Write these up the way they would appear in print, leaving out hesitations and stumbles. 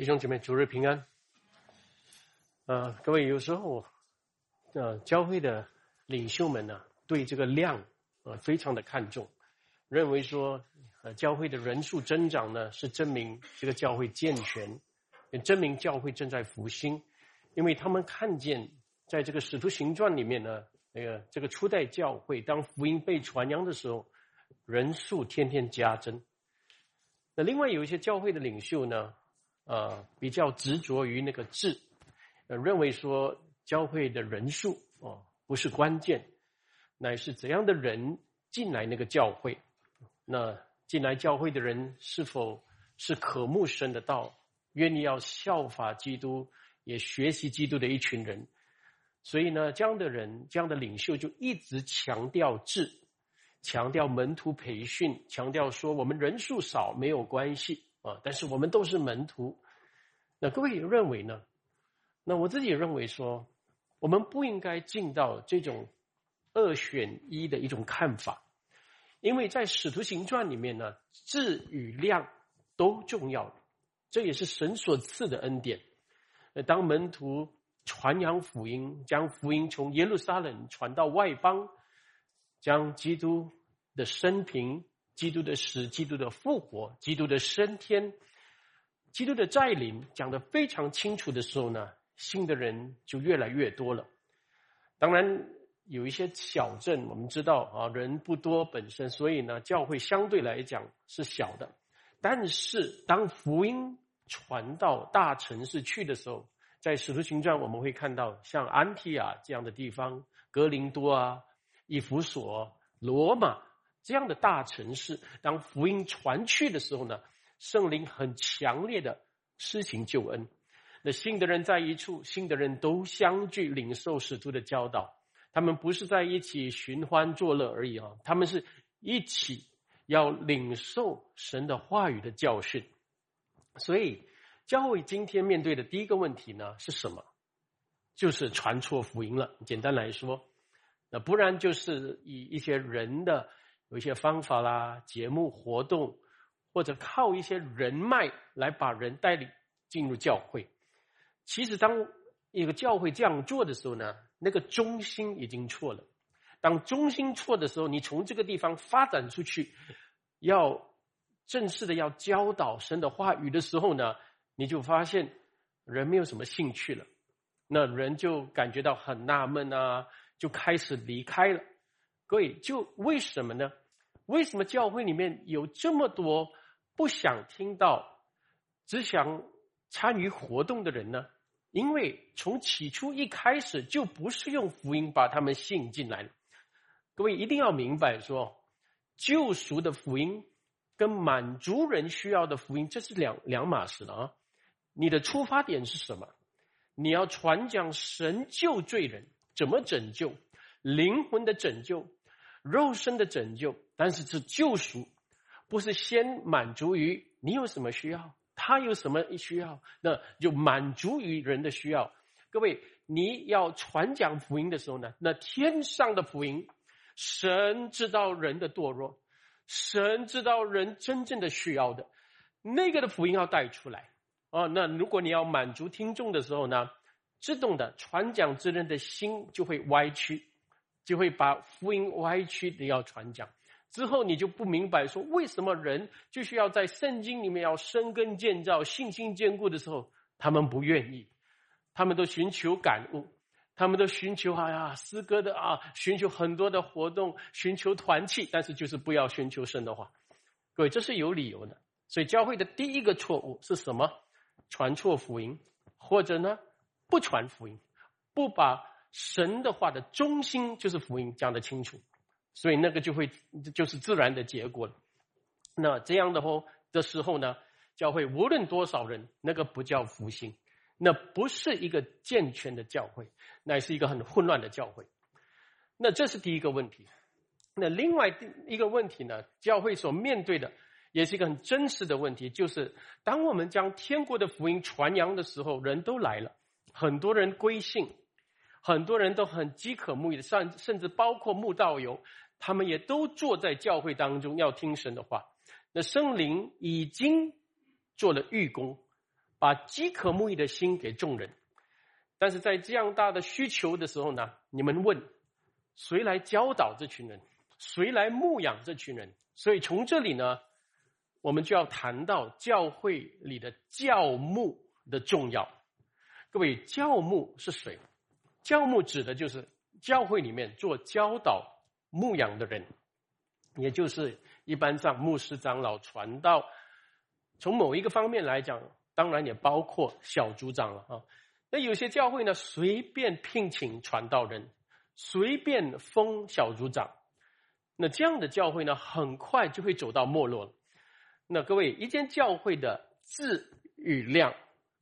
弟兄姐妹，主日平安。各位，有时候教会的领袖们呢，对这个量非常的看重，认为说教会的人数增长呢，是证明这个教会健全，也证明教会正在复兴，因为他们看见在这个使徒行传里面呢，这个初代教会当福音被传扬的时候，人数天天加增。那另外有一些教会的领袖呢，比较执着于那个质，认为说教会的人数不是关键，乃是怎样的人进来那个教会，那进来教会的人是否是渴慕神的道，愿意要效法基督，也学习基督的一群人。所以呢，这样的人，这样的领袖就一直强调质，强调门徒培训，强调说我们人数少没有关系但是我们都是门徒。那各位也认为呢？那我自己也认为说，我们不应该进到这种二选一的一种看法，因为在使徒行传里面呢，质与量都重要，这也是神所赐的恩典。当门徒传扬福音，将福音从耶路撒冷传到外邦，将基督的生平、基督的死、基督的复活、基督的升天、基督的再临讲得非常清楚的时候呢，信的人就越来越多了。当然有一些小镇，我们知道人不多本身，所以呢教会相对来讲是小的。但是当福音传到大城市去的时候，在使徒行传我们会看到像安提亚这样的地方，哥林多以弗所、罗马这样的大城市，当福音传去的时候呢，圣灵很强烈的施行救恩。那信的人在一处，信的人都相聚领受使徒的教导，他们不是在一起寻欢作乐而已他们是一起要领受神的话语的教训。所以教会今天面对的第一个问题呢是什么？就是传错福音了。简单来说，那不然就是以一些人的有一些方法啦、节目活动，或者靠一些人脉来把人带领进入教会。其实当一个教会这样做的时候呢，那个中心已经错了。当中心错的时候，你从这个地方发展出去，要正式的要教导神的话语的时候呢，你就发现人没有什么兴趣了，那人就感觉到很纳闷就开始离开了。各位，就为什么呢？为什么教会里面有这么多不想听到，只想参与活动的人呢？因为从起初一开始就不是用福音把他们吸引进来了。各位一定要明白说，救赎的福音跟满足人需要的福音，这是两码事了你的出发点是什么？你要传讲神救罪人，怎么拯救？灵魂的拯救，肉身的拯救，但是是救赎，不是先满足于你有什么需要，他有什么需要，那就满足于人的需要。各位，你要传讲福音的时候呢，那天上的福音，神知道人的堕落，神知道人真正的需要的，那个的福音要带出来那如果你要满足听众的时候呢，自动的传讲之人的心就会歪曲，就会把福音歪曲的要传讲。之后你就不明白说，为什么人就需要在圣经里面要生根建造、信心坚固的时候，他们不愿意，他们都寻求感悟，他们都寻求诗歌的寻求很多的活动，寻求团契，但是就是不要寻求神的话。各位，这是有理由的。所以教会的第一个错误是什么？传错福音，或者呢不传福音，不把神的话的中心就是福音讲得清楚，所以那个就是自然的结果了。那这样的时候呢，教会无论多少人，那个不叫复兴，那不是一个健全的教会，乃是一个很混乱的教会。那这是第一个问题。那另外一个问题呢，教会所面对的也是一个很真实的问题，就是当我们将天国的福音传扬的时候，人都来了，很多人归信，很多人都很饥渴慕义的，甚至包括慕道友，他们也都坐在教会当中要听神的话。那圣灵已经做了预工， 把饥渴慕义的心给众人。但是在这样大的需求的时候呢，你们问谁来教导这群人，谁来牧养这群人？所以从这里呢，我们就要谈到教会里的教牧的重要。各位，教牧是谁？教牧指的就是教会里面做教导牧养的人，也就是一般上牧师、长老、传道。从某一个方面来讲，当然也包括小组长了啊。那有些教会呢，随便聘请传道人，随便封小组长，那这样的教会呢，很快就会走到没落了。那各位，一间教会的质与量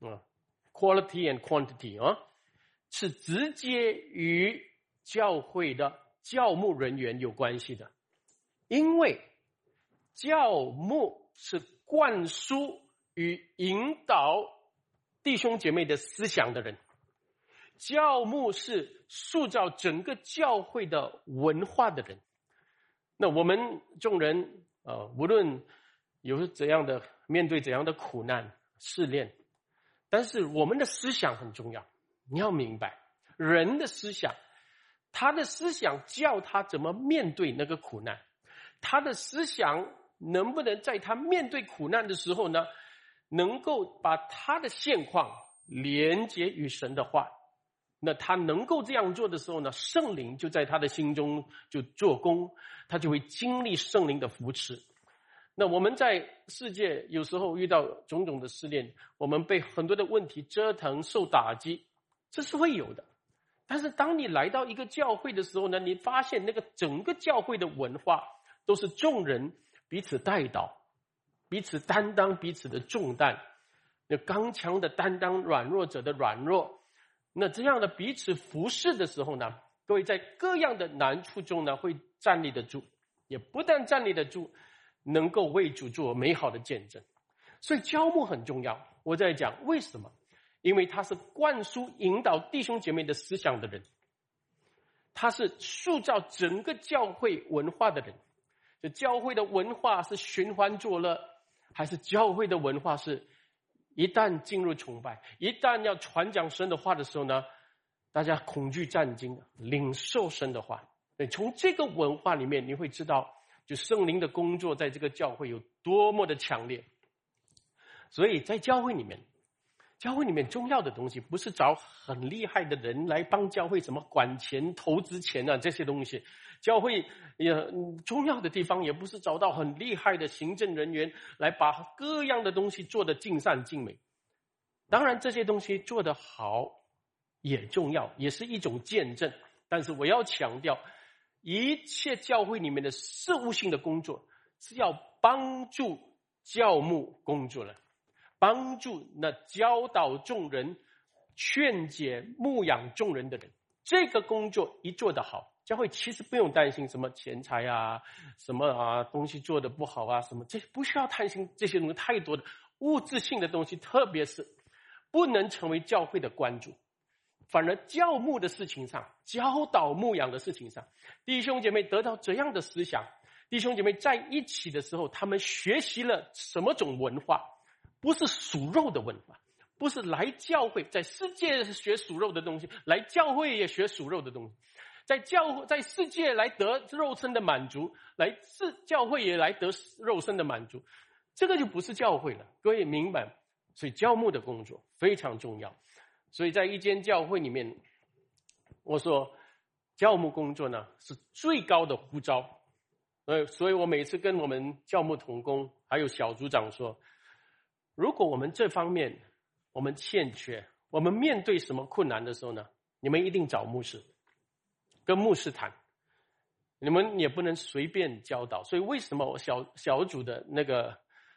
，quality and quantity 啊，是直接与教会的教牧人员有关系的。因为教牧是灌输与引导弟兄姐妹的思想的人，教牧是塑造整个教会的文化的人。那我们众人无论有怎样的面对怎样的苦难试炼，但是我们的思想很重要。你要明白，人的思想，他的思想教他怎么面对那个苦难，他的思想能不能在他面对苦难的时候呢，能够把他的现况连接于神的话。那他能够这样做的时候呢，圣灵就在他的心中就做工，他就会经历圣灵的扶持。那我们在世界有时候遇到种种的试炼，我们被很多的问题折腾受打击，这是会有的。但是当你来到一个教会的时候呢，你发现那个整个教会的文化都是众人彼此代祷，彼此担当彼此的重担，那刚强的担当软弱者的软弱。那这样的彼此服侍的时候呢，各位在各样的难处中呢，会站立得住，也不但站立得住，能够为主做美好的见证。所以教牧很重要。我在讲为什么？因为他是灌输引导弟兄姐妹的思想的人，他是塑造整个教会文化的人。这教会的文化是寻欢作乐，还是教会的文化是一旦进入崇拜，一旦要传讲神的话的时候呢，大家恐惧战惊，领受神的话。从这个文化里面你会知道，就圣灵的工作在这个教会有多么的强烈。所以在教会里面重要的东西不是找很厉害的人来帮教会什么管钱投资钱啊，这些东西。教会也重要的地方也不是找到很厉害的行政人员来把各样的东西做得尽善尽美。当然这些东西做得好也重要，也是一种见证。但是我要强调，一切教会里面的事务性的工作是要帮助教牧工作了，帮助那教导众人、劝解牧养众人的人。这个工作一做得好，教会其实不用担心什么钱财啊，什么东西做得不好啊，什么这不需要担心这些东西太多的物质性的东西，特别是不能成为教会的关注。反而教牧的事情上，教导牧养的事情上，弟兄姐妹得到这样的思想，弟兄姐妹在一起的时候，他们学习了什么种文化？不是属肉的文化，不是来教会在世界学属肉的东西，来教会也学属肉的东西。在世界来得肉身的满足，教会也来得肉身的满足，这个就不是教会了。各位明白？所以教牧的工作非常重要。所以在一间教会里面，我说教牧工作呢是最高的呼召。所以我每次跟我们教牧同工还有小组长说，如果我们这方面我们欠缺，我们面对什么困难的时候呢，你们一定找牧师，跟牧师谈，你们也不能随便教导。所以为什么我小组的那个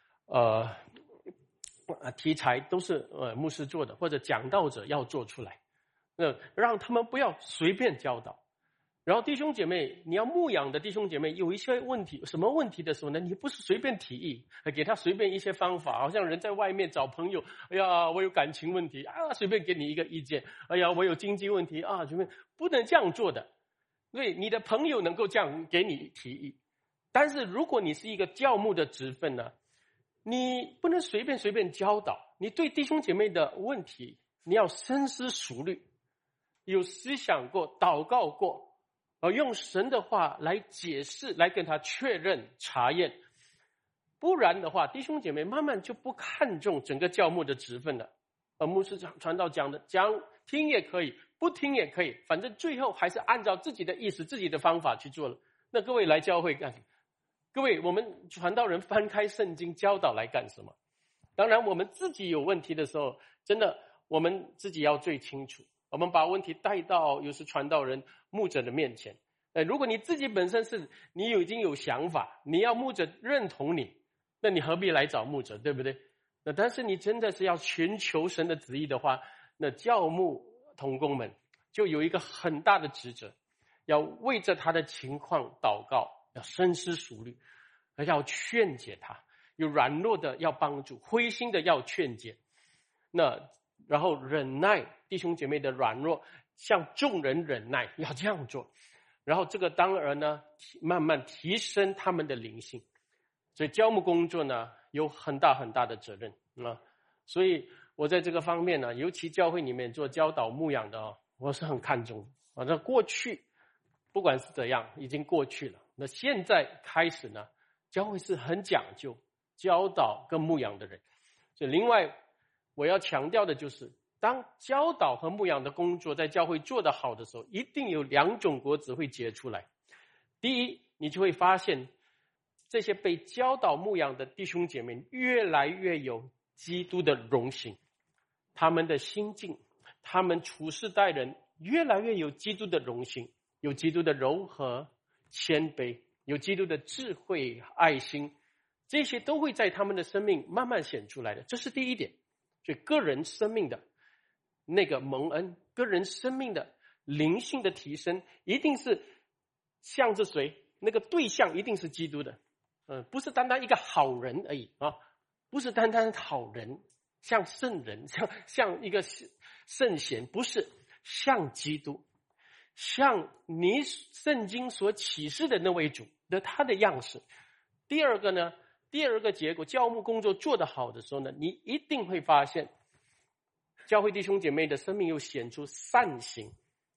题材都是牧师做的，或者讲道者要做出来，让他们不要随便教导。然后弟兄姐妹，你要牧养的弟兄姐妹有一些问题，什么问题的时候呢，你不是随便提议，给他随便一些方法，好像人在外面找朋友，哎呀我有感情问题随便给你一个意见，哎呀我有经济问题随便，不能这样做的。对，你的朋友能够这样给你提议，但是如果你是一个教牧的职分呢，你不能随便教导。 你对弟兄姐妹的问题，你要深思熟虑，有思想过，祷告过，用神的话来解释，来跟他确认查验。不然的话，弟兄姐妹慢慢就不看重整个教牧的职分了。牧师传道讲听也可以，不听也可以，反正最后还是按照自己的意思、自己的方法去做了。那各位来教会干什么？各位，我们传道人翻开圣经教导来干什么？当然，我们自己有问题的时候，真的我们自己要最清楚。我们把问题带到有时传道人、牧者的面前。如果你自己本身你已经有想法，你要牧者认同你，那你何必来找牧者，对不对？那但是你真的是要寻求神的旨意的话，那教牧同工们就有一个很大的职责，要为着他的情况祷告，要深思熟虑，要劝解他，有软弱的要帮助，灰心的要劝解，那然后忍耐弟兄姐妹的软弱，向众人忍耐，要这样做。然后这个当然呢，慢慢提升他们的灵性。所以教牧工作呢，有很大很大的责任啊。所以我在这个方面呢，尤其教会里面做教导牧养的我是很看重的。那过去不管是怎样，已经过去了。那现在开始呢，教会是很讲究教导跟牧养的人。所以另外我要强调的就是，当教导和牧养的工作在教会做得好的时候，一定有2种果子会结出来。第一，你就会发现这些被教导牧养的弟兄姐妹越来越有基督的荣行，他们的心境，他们处事待人越来越有基督的荣行，有基督的柔和谦卑，有基督的智慧爱心，这些都会在他们的生命慢慢显出来的。这是第一点。所以个人生命的那个蒙恩，个人生命的灵性的提升，一定是向着谁？那个对象一定是基督的。不是单单一个好人而已啊，不是单单好人，像圣人，像一个圣贤，不是，像基督，像你圣经所启示的那位主的他的样式。第二个结果，教牧工作做得好的时候呢，你一定会发现教会弟兄姐妹的生命又显出善行。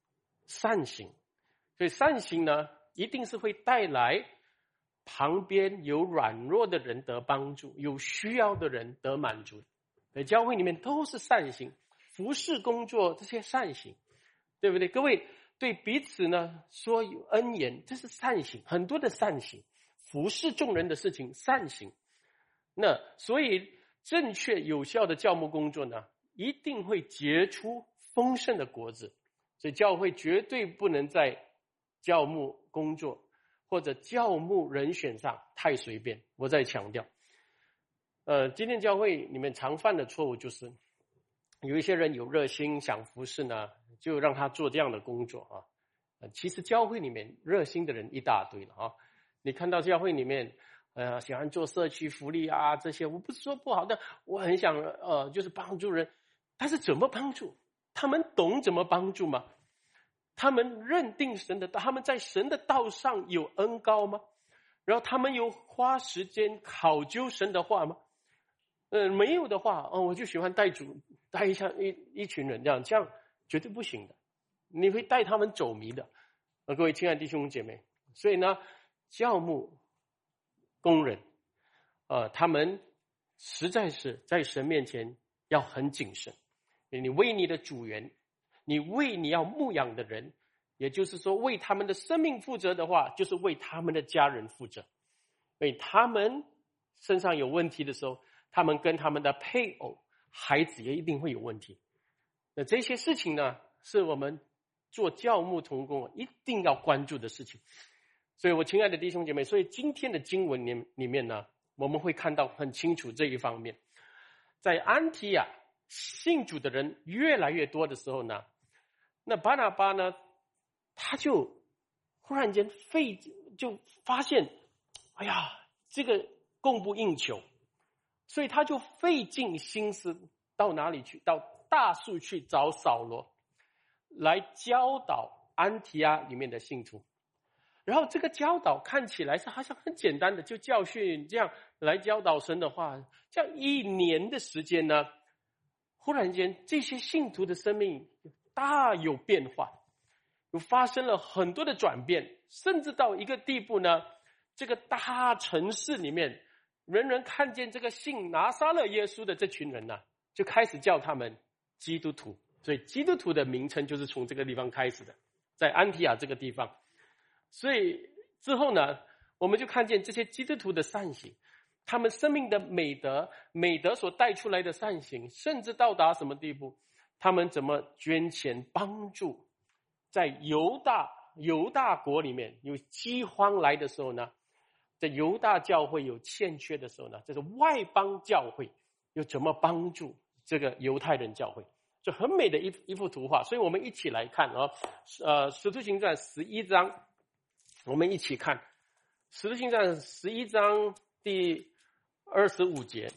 所以善行呢，一定是会带来旁边有软弱的人得帮助，有需要的人得满足。在教会里面都是善行，服事工作这些善行，对不对？各位对彼此呢说有恩言，这是善行，很多的善行，服事众人的事情善行。那所以正确有效的教牧工作呢，一定会结出丰盛的果子。所以教会绝对不能在教牧工作或者教牧人选上太随便。我再强调，今天教会里面常犯的错误就是，有一些人有热心想服侍呢，就让他做这样的工作啊。其实教会里面热心的人一大堆了啊。你看到教会里面喜欢做社区福利啊这些，我不是说不好，但我很想就是帮助人。但是怎么帮助？他们懂怎么帮助吗？他们认定神的道，他们在神的道上有恩高吗？然后他们有花时间考究神的话吗？没有的话，我就喜欢带一群人这样绝对不行的，你会带他们走迷的。各位亲爱的弟兄姐妹，所以呢，教牧工人，他们实在是在神面前要很谨慎。你为你的主人，你为你要牧养的人，也就是说为他们的生命负责的话，就是为他们的家人负责。所以他们身上有问题的时候，他们跟他们的配偶、孩子也一定会有问题。那这些事情呢，是我们做教牧同工一定要关注的事情。所以我亲爱的弟兄姐妹，所以今天的经文里面呢，我们会看到很清楚这一方面。在安提亚信主的人越来越多的时候呢，那巴拿巴呢，他就忽然间就发现，哎呀，这个供不应求，所以他就费尽心思到哪里去？到大树去找扫罗，来教导安提阿里面的信徒。然后这个教导看起来是好像很简单的，就教训这样来教导神的话。这样1年的时间呢， 忽然间这些信徒的生命大有变化，又发生了很多的转变，甚至到一个地步呢，这个大城市里面人人看见这个信拿撒勒耶稣的这群人呢，就开始叫他们基督徒。所以基督徒的名称就是从这个地方开始的，在安提亚这个地方。所以之后呢，我们就看见这些基督徒的善行，他们生命的美德所带出来的善行，甚至到达什么地步，他们怎么捐钱帮助在犹大国里面有饥荒来的时候呢，在犹大教会有欠缺的时候呢，这是外邦教会又怎么帮助这个犹太人教会，就很美的一幅图画。所以我们一起来看使徒行传11章，我们一起看使徒行传11章第25节。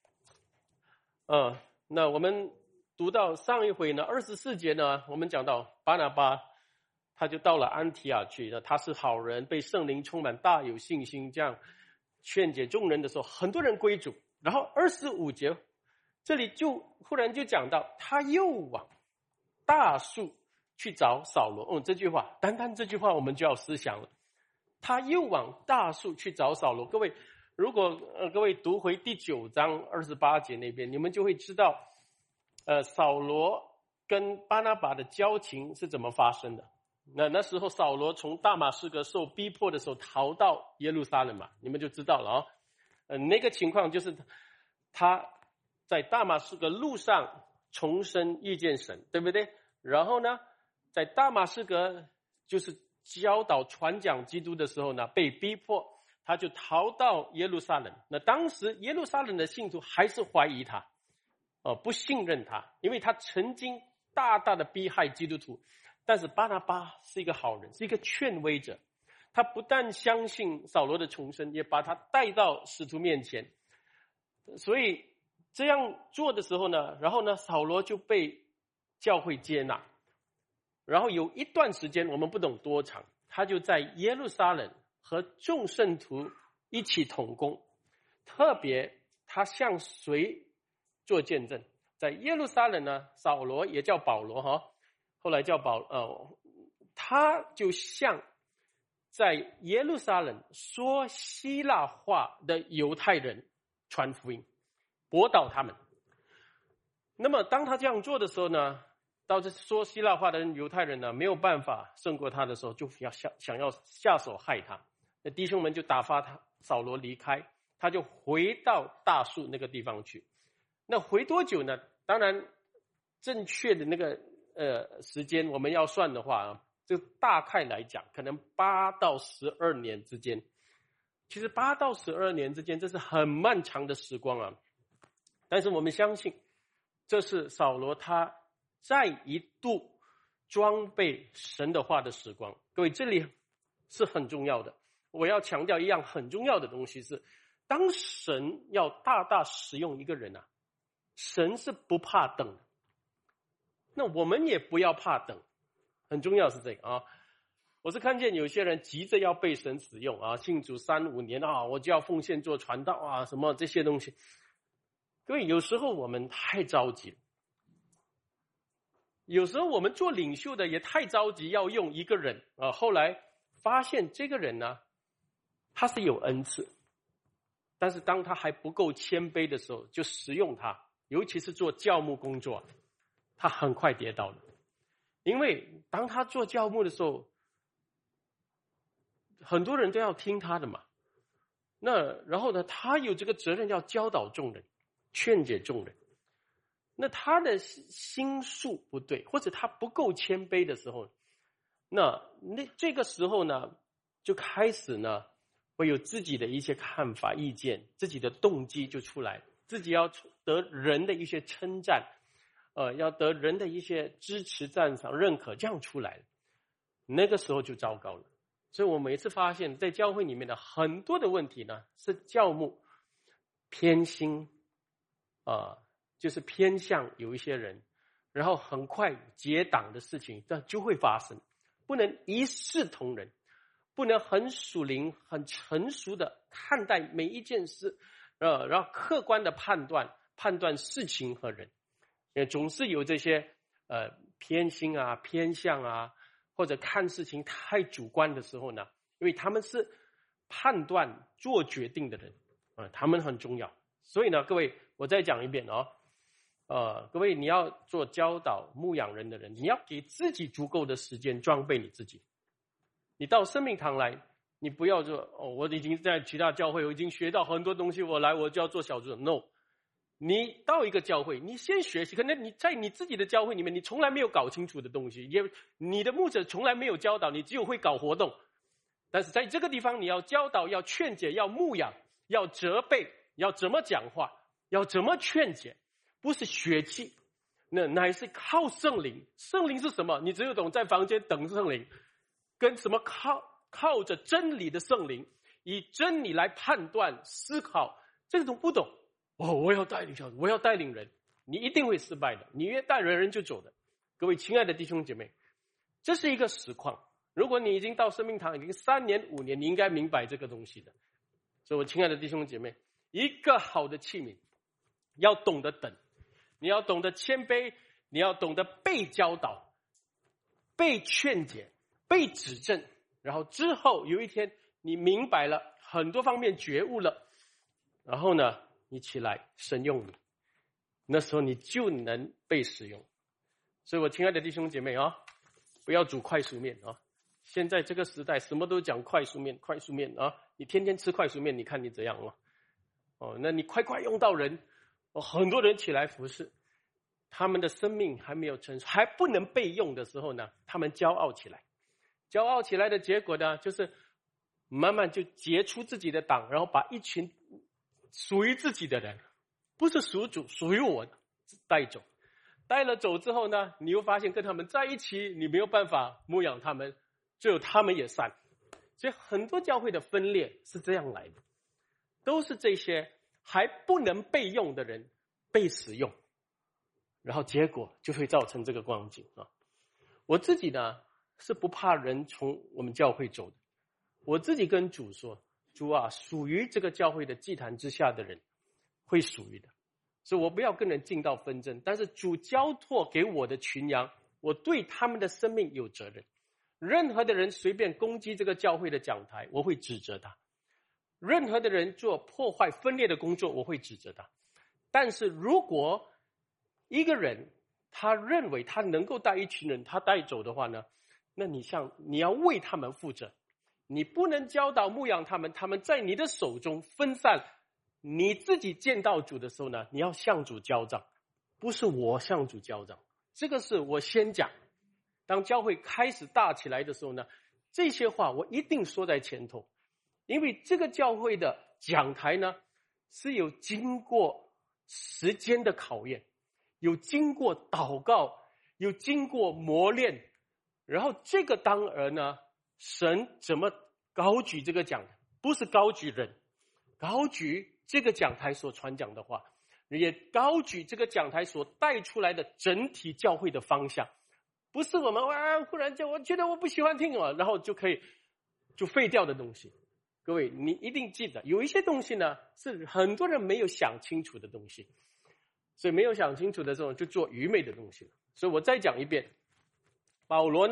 那我们读到上一回呢24节呢，我们讲到巴拿巴他就到了安提亚去，他是好人，被圣灵充满，大有信心，这样劝解众人的时候，很多人归主。然后25节这里就忽然就讲到他又往大树去找扫罗。这句话，单单这句话我们就要思想了，他又往大树去找扫罗。各位如果各位读回第9章28节那边，你们就会知道扫罗跟巴拿巴的交情是怎么发生的。那时候扫罗从大马士革受逼迫的时候逃到耶路撒冷嘛，你们就知道了那个情况就是他在大马士革路上重生遇见神，对不对？然后呢，在大马士革就是教导传讲基督的时候呢，被逼迫，他就逃到耶路撒冷。那当时耶路撒冷的信徒还是怀疑他不信任他，因为他曾经大大的逼害基督徒。但是巴拿巴是一个好人，是一个劝慰者，他不但相信扫罗的重生，也把他带到使徒面前。所以这样做的时候呢，然后呢，扫罗就被教会接纳。然后有一段时间，我们不懂多长，他就在耶路撒冷和众圣徒一起同工。特别他向谁做见证？在耶路撒冷呢，扫罗也叫保罗后来叫他就向在耶路撒冷说希腊话的犹太人传福音，驳倒他们。那么当他这样做的时候呢，到这说希腊话的犹太人呢，没有办法胜过他的时候，就想要下手害他。那弟兄们就打发他扫罗离开，他就回到大树那个地方去。那回多久呢？当然正确的那个时间我们要算的话就大概来讲可能8到12年之间。其实8到12年之间，这是很漫长的时光但是我们相信这是扫罗他再一度装备神的话的时光。各位，这里是很重要的，我要强调一样很重要的东西是，当神要大大使用一个人神是不怕等的，那我们也不要怕等，很重要是这个我是看见有些人急着要被神使用信主3-5年我就要奉献做传道什么这些东西。各位，有时候我们太着急了，有时候我们做领袖的也太着急要用一个人后来发现这个人呢，他是有恩赐，但是当他还不够谦卑的时候就使用他，尤其是做教牧工作，他很快跌倒了。因为当他做教牧的时候，很多人都要听他的嘛。那然后呢，他有这个责任要教导众人，劝解众人。那他的心术不对，或者他不够谦卑的时候，那这个时候呢，就开始呢会有自己的一些看法意见，自己的动机就出来，自己要得人的一些称赞要得人的一些支持赞赏认可，这样出来那个时候就糟糕了。所以我每次发现在教会里面的很多的问题呢，是教牧偏心就是偏向有一些人，然后很快结党的事情这就会发生。不能一视同仁，不能很属灵很成熟的看待每一件事然后客观的判断事情和人。 总是有这些偏心啊、偏向啊，或者看事情太主观的时候呢，因为他们是判断做决定的人他们很重要。所以呢，各位，我再讲一遍各位，你要做教导牧养人的人，你要给自己足够的时间装备你自己。你到生命堂来，你不要说我已经在其他教会我已经学到很多东西，我就要做小组长。 No， 你到一个教会，你先学习，可能你在你自己的教会里面你从来没有搞清楚的东西，你的牧者从来没有教导，你只有会搞活动。但是在这个地方你要教导，要劝解，要牧养，要责备，要怎么讲话，要怎么劝解，不是血气，那乃是靠圣灵。圣灵是什么？你只有懂在房间等圣灵，跟什么靠着真理的圣灵，以真理来判断思考，这种不懂我要带领小组，我要带领人，你一定会失败的，你越带人就走的。各位亲爱的弟兄姐妹，这是一个实况。如果你已经到生命堂已经3年5年，你应该明白这个东西的。所以我亲爱的弟兄姐妹，一个好的器皿要懂得等，你要懂得谦卑，你要懂得被教导，被劝解，被指正，然后之后有一天你明白了很多方面，觉悟了，然后呢你起来神用你，那时候你就能被使用。所以我亲爱的弟兄姐妹不要煮快熟面现在这个时代什么都讲快熟面你天天吃快熟面，你看你怎样那你快用到人很多人起来服侍，他们的生命还没有成熟，还不能被用的时候呢，他们骄傲起来。骄傲起来的结果呢，就是慢慢就结出自己的党，然后把一群属于自己的人，不是属主属于我的带走。带了走之后呢，你又发现跟他们在一起你没有办法牧养他们，最后他们也散。所以很多教会的分裂是这样来的，都是这些还不能被用的人被使用，然后结果就会造成这个光景我自己呢是不怕人从我们教会走的，我自己跟主说，主属于这个教会的祭坛之下的人会属于的，所以我不要跟人进到纷争，但是主交托给我的群羊，我对他们的生命有责任。任何的人随便攻击这个教会的讲台，我会指责他；任何的人做破坏分裂的工作，我会指责他。但是如果一个人他认为他能够带一群人他带走的话呢，那你要为他们负责，你不能教导牧养他们，他们在你的手中分散。你自己见到主的时候呢，你要向主交账，不是我向主交账，这个是我先讲。当教会开始大起来的时候呢，这些话我一定说在前头，因为这个教会的讲台呢是有经过时间的考验，有经过祷告，有经过磨练，然后这个当儿呢，神怎么高举这个讲台，不是高举人，高举这个讲台所传讲的话，也高举这个讲台所带出来的整体教会的方向，不是我们忽然间我觉得我不喜欢听然后就可以就废掉的东西。各位你一定记得，有一些东西呢是很多人没有想清楚的东西，所以没有想清楚的时候就做愚昧的东西了。所以我再讲一遍，扫罗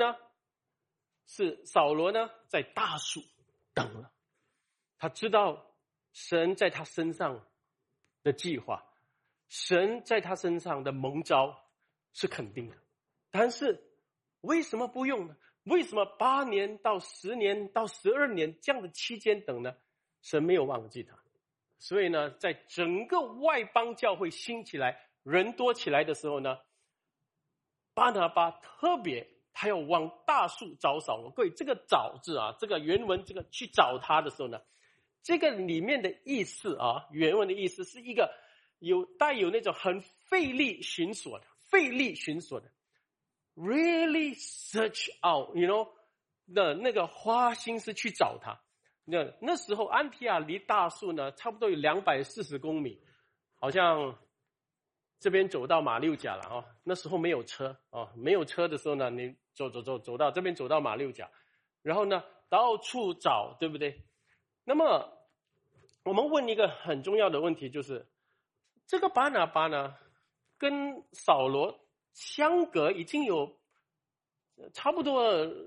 呢在大树等了，他知道神在他身上的计划，神在他身上的蒙召是肯定的，但是为什么不用呢？为什么8年到10年到12年这样的期间等呢？神没有忘记他。所以呢，在整个外邦教会兴起来人多起来的时候呢，巴拿巴特别他要往大树找扫罗。各位，这个找字这个原文这个去找他的时候呢，这个里面的意思原文的意思是一个带有那种很费力寻索的really search out那个花心思去找他。那时候安提亚离大树呢差不多有240公里，好像这边走到马六甲了那时候没有车没有车的时候呢，你走到这边，走到马六甲，然后呢到处找，对不对？那么我们问一个很重要的问题，就是这个巴拿巴呢跟扫罗相隔已经有差不多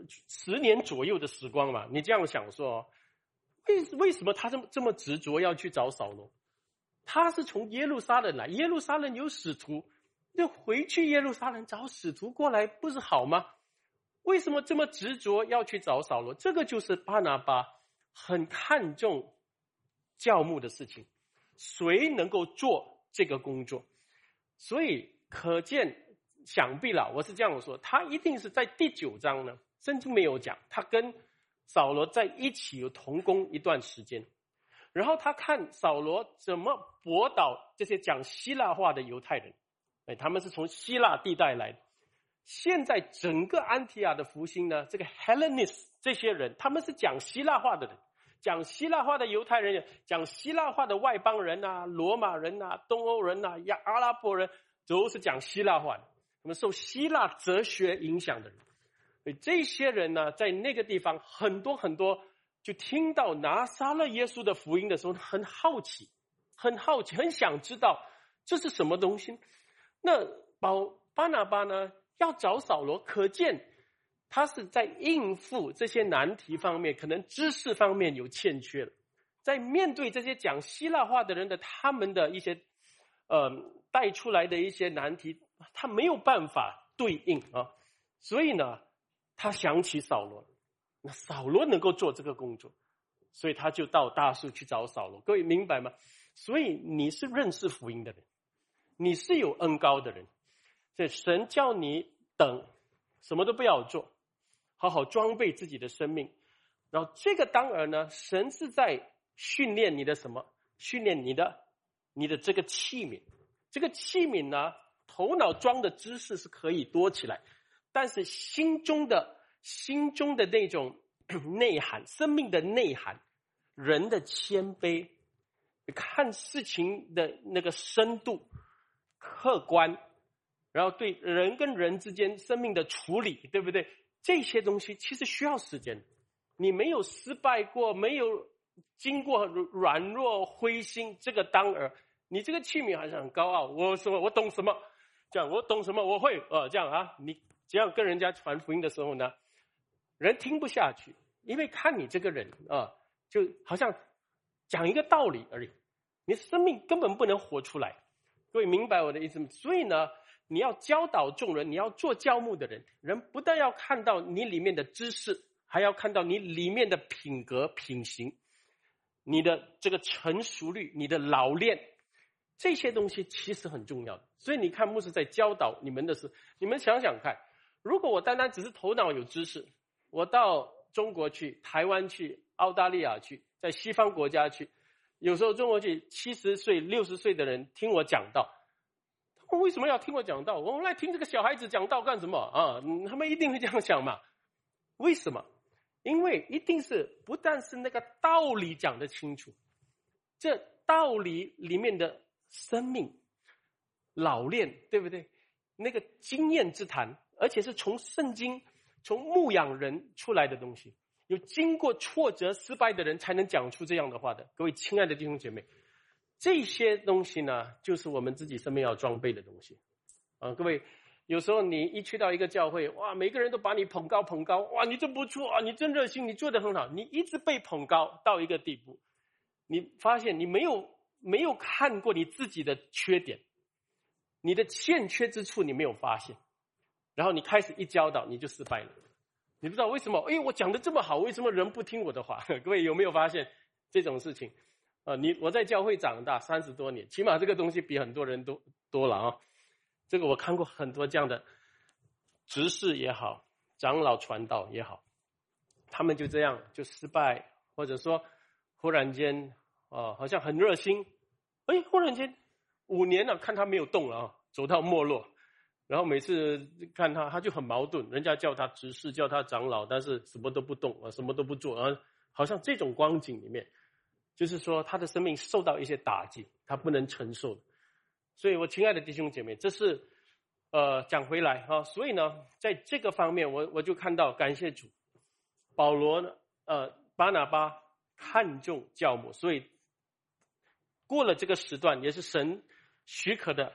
10年左右的时光嘛。你这样想说，为什么他这么执着要去找扫罗？他是从耶路撒冷来，耶路撒冷有使徒，就回去耶路撒冷找使徒过来不是好吗？为什么这么执着要去找扫罗？这个就是巴拿巴很看重教牧的事情，谁能够做这个工作。所以可见，想必了，我是这样说，他一定是在第9章呢，圣经没有讲，他跟扫罗在一起有同工一段时间，然后他看扫罗怎么驳倒这些讲希腊话的犹太人，他们是从希腊地带来的。现在整个安提亚的复兴呢，这个 Hellenist 这些人，他们是讲希腊话的人，讲希腊话的犹太人，讲希腊话的外邦人啊，罗马人啊，东欧人啊，阿拉伯人，都是讲希腊话的，他们受希腊哲学影响的人。所以这些人呢，在那个地方很多就听到拿撒勒耶稣的福音的时候，很好奇，很想知道这是什么东西。那巴拿巴呢，要找扫罗，可见他是在应付这些难题方面，可能知识方面有欠缺了。在面对这些讲希腊话的人的他们的一些带出来的一些难题，他没有办法对应啊，所以呢，他想起扫罗，那扫罗能够做这个工作，所以他就到大树去找扫罗。各位明白吗？所以你是认识福音的人，你是有恩膏的人，所以神叫你等，什么都不要做，好好装备自己的生命。然后这个当然呢，神是在训练你的什么？训练你的这个器皿。这个器皿呢，头脑装的知识是可以多起来，但是心中的那种内涵，生命的内涵，人的谦卑，看事情的那个深度，客观，然后对人跟人之间生命的处理，对不对？这些东西其实需要时间。你没有失败过，没有经过软弱灰心，这个当儿，你这个器皿还是很高傲，我懂什么，这样我懂什么我会这样啊，你这样跟人家传福音的时候呢，人听不下去，因为看你这个人就好像讲一个道理而已，你的生命根本不能活出来。各位明白我的意思吗？所以呢，你要教导众人，你要做教牧的人，人不但要看到你里面的知识，还要看到你里面的品格品行，你的这个成熟率，你的老练，这些东西其实很重要的。所以你看牧师在教导你们的时候，你们想想看，如果我单单只是头脑有知识，我到中国去，台湾去，澳大利亚去，在西方国家去，有时候中国去70岁60岁的人听我讲道，他们为什么要听我讲道？我们来听这个小孩子讲道干什么啊？他们一定会这样想嘛。为什么？因为一定是不但是那个道理讲得清楚，这道理里面的生命老练，对不对？那个经验之谈，而且是从圣经从牧养人出来的东西，有经过挫折失败的人才能讲出这样的话的。各位亲爱的弟兄姐妹，这些东西呢，就是我们自己生命要装备的东西各位有时候你一去到一个教会，哇，每个人都把你捧高，哇，你真不错啊，你真热心，你做得很好，你一直被捧高到一个地步，你发现你没有看过你自己的缺点，你的欠缺之处你没有发现，然后你开始一教导你就失败了。你不知道为什么，我讲得这么好，为什么人不听我的话？各位有没有发现这种事情我在教会长大30多年，起码这个东西比很多人都多了啊。这个我看过很多这样的执事也好，长老传道也好，他们就这样就失败，或者说忽然间好像很热心，忽然间5年了，看他没有动了走到没落，然后每次看他就很矛盾，人家叫他执事叫他长老，但是什么都不动什么都不做好像这种光景里面，就是说他的生命受到一些打击，他不能承受。所以我亲爱的弟兄姐妹，这是讲回来所以呢，在这个方面我就看到感谢主，保罗呢巴拿巴看重教牧，所以过了这个时段也是神许可的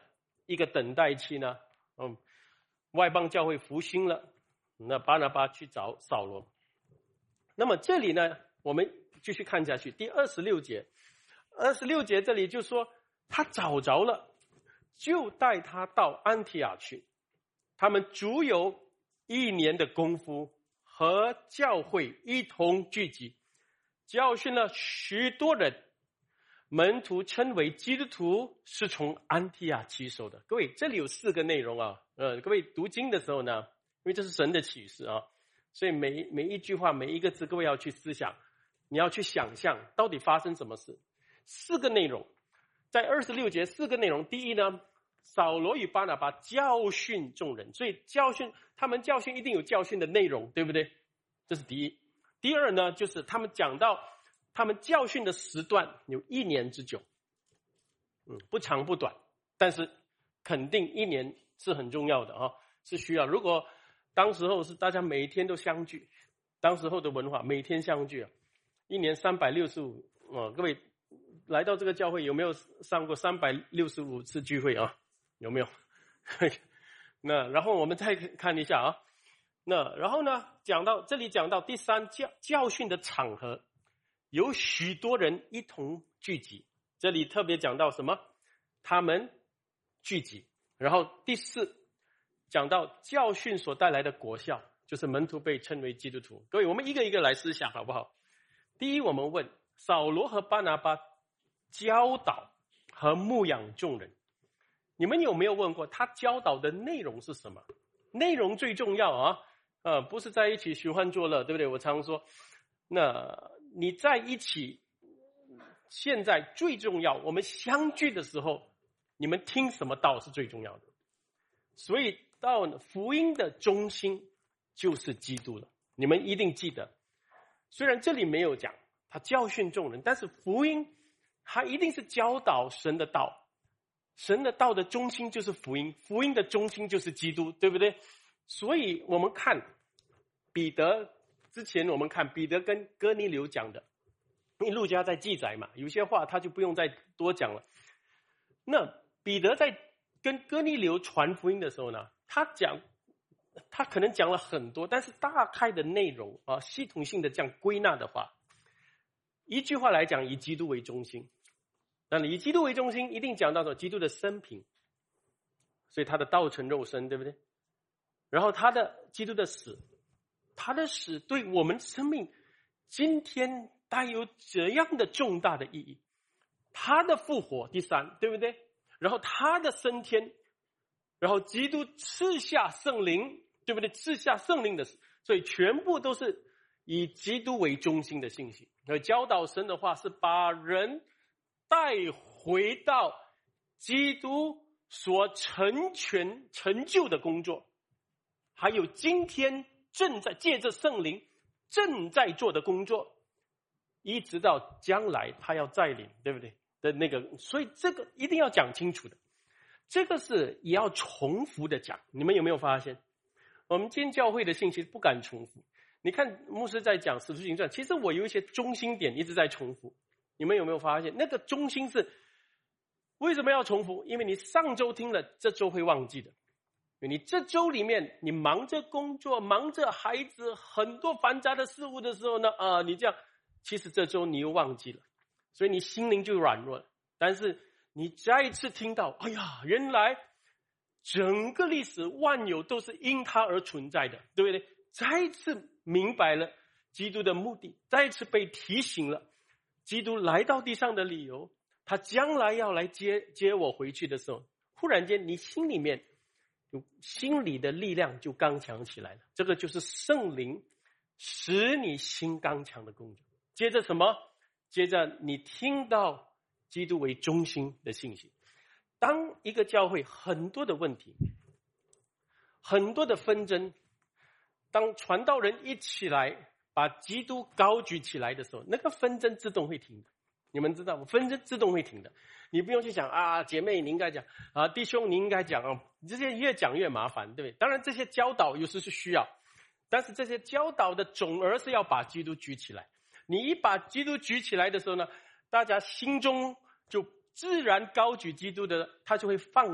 一个等待期呢，外邦教会复兴了，那巴拿巴去找扫罗。那么这里呢，我们继续看下去，第26节这里就说他找着了，就带他到安提亚去，他们足有1年的功夫，和教会一同聚集，教训了许多人，门徒称为基督徒，是从安提亚起手的。各位，这里有4个内容啊。各位读经的时候呢，因为这是神的启示啊，所以每一句话每一个字，各位要去思想，你要去想象到底发生什么事。4个内容，在26节4个内容。第一呢，扫罗与巴拿巴教训众人，所以他们教训一定有教训的内容，对不对？这是第一。第二呢，就是他们讲到他们教训的时段有1年之久，不长不短，但是肯定1年是很重要的啊，是需要。如果当时候是大家每天都相聚，当时候的文化每天相聚1年365各位来到这个教会有没有上过365次聚会啊？有没有？那然后我们再看一下啊。那然后呢，这里讲到第3教训的场合，有许多人一同聚集。这里特别讲到什么？他们聚集。然后第4讲到教训所带来的果效，就是门徒被称为基督徒。各位，我们一个一个来思想好不好？第一，我们问扫罗和巴拿巴教导和牧养众人，你们有没有问过他教导的内容是什么？内容最重要啊。不是在一起寻欢作乐，对不对？我常说，那你在一起，现在最重要，我们相聚的时候，你们听什么道是最重要的。所以到福音的中心就是基督了，你们一定记得。虽然这里没有讲他教训众人，但是福音他一定是教导神的道，神的道的中心就是福音，福音的中心就是基督，对不对？所以我们看彼得，之前我们看彼得跟哥尼流讲的，因为路加在记载嘛，有些话他就不用再多讲了。那彼得在跟哥尼流传福音的时候呢，他可能讲了很多，但是大概的内容系统性的这样归纳的话，一句话来讲，以基督为中心。那以基督为中心，一定讲到基督的生平，所以他的道成肉身，对不对？然后基督的死，他的死对我们生命今天带有怎样的重大的意义？他的复活，第3，对不对？然后他的升天，然后基督赐下圣灵，对不对？赐下圣灵的死，所以全部都是以基督为中心的信息。而教导神的话是把人带回到基督所成就的工作，还有今天正在借着圣灵正在做的工作，一直到将来他要再临，对不对？的那个，所以这个一定要讲清楚的。这个是也要重复的讲。你们有没有发现，我们今天教会的信息不敢重复？你看牧师在讲《使徒行传》，其实我有一些中心点一直在重复。你们有没有发现，那个中心是为什么要重复？因为你上周听了，这周会忘记的。你这周里面，你忙着工作，忙着孩子，很多繁杂的事物的时候呢，你这样，其实这周你又忘记了，所以你心灵就软弱了。但是你再一次听到，哎呀，原来整个历史万有都是因他而存在的，对不对？再一次明白了基督的目的，再一次被提醒了基督来到地上的理由，他将来要来接我回去的时候，忽然间你心里面心里的力量就刚强起来了。这个就是圣灵使你心刚强的工作。接着什么？接着你听到基督为中心的信息。当一个教会很多的问题，很多的纷争，当传道人一起来把基督高举起来的时候，那个纷争自动会停的。你们知道吗？纷争自动会停的。你不用去想姐妹你应该讲弟兄你应该讲这些越讲越麻烦，对不对？当然这些教导有时是需要，但是这些教导的总而是要把基督举起来。你一把基督举起来的时候呢，大家心中就自然高举基督的，他就会放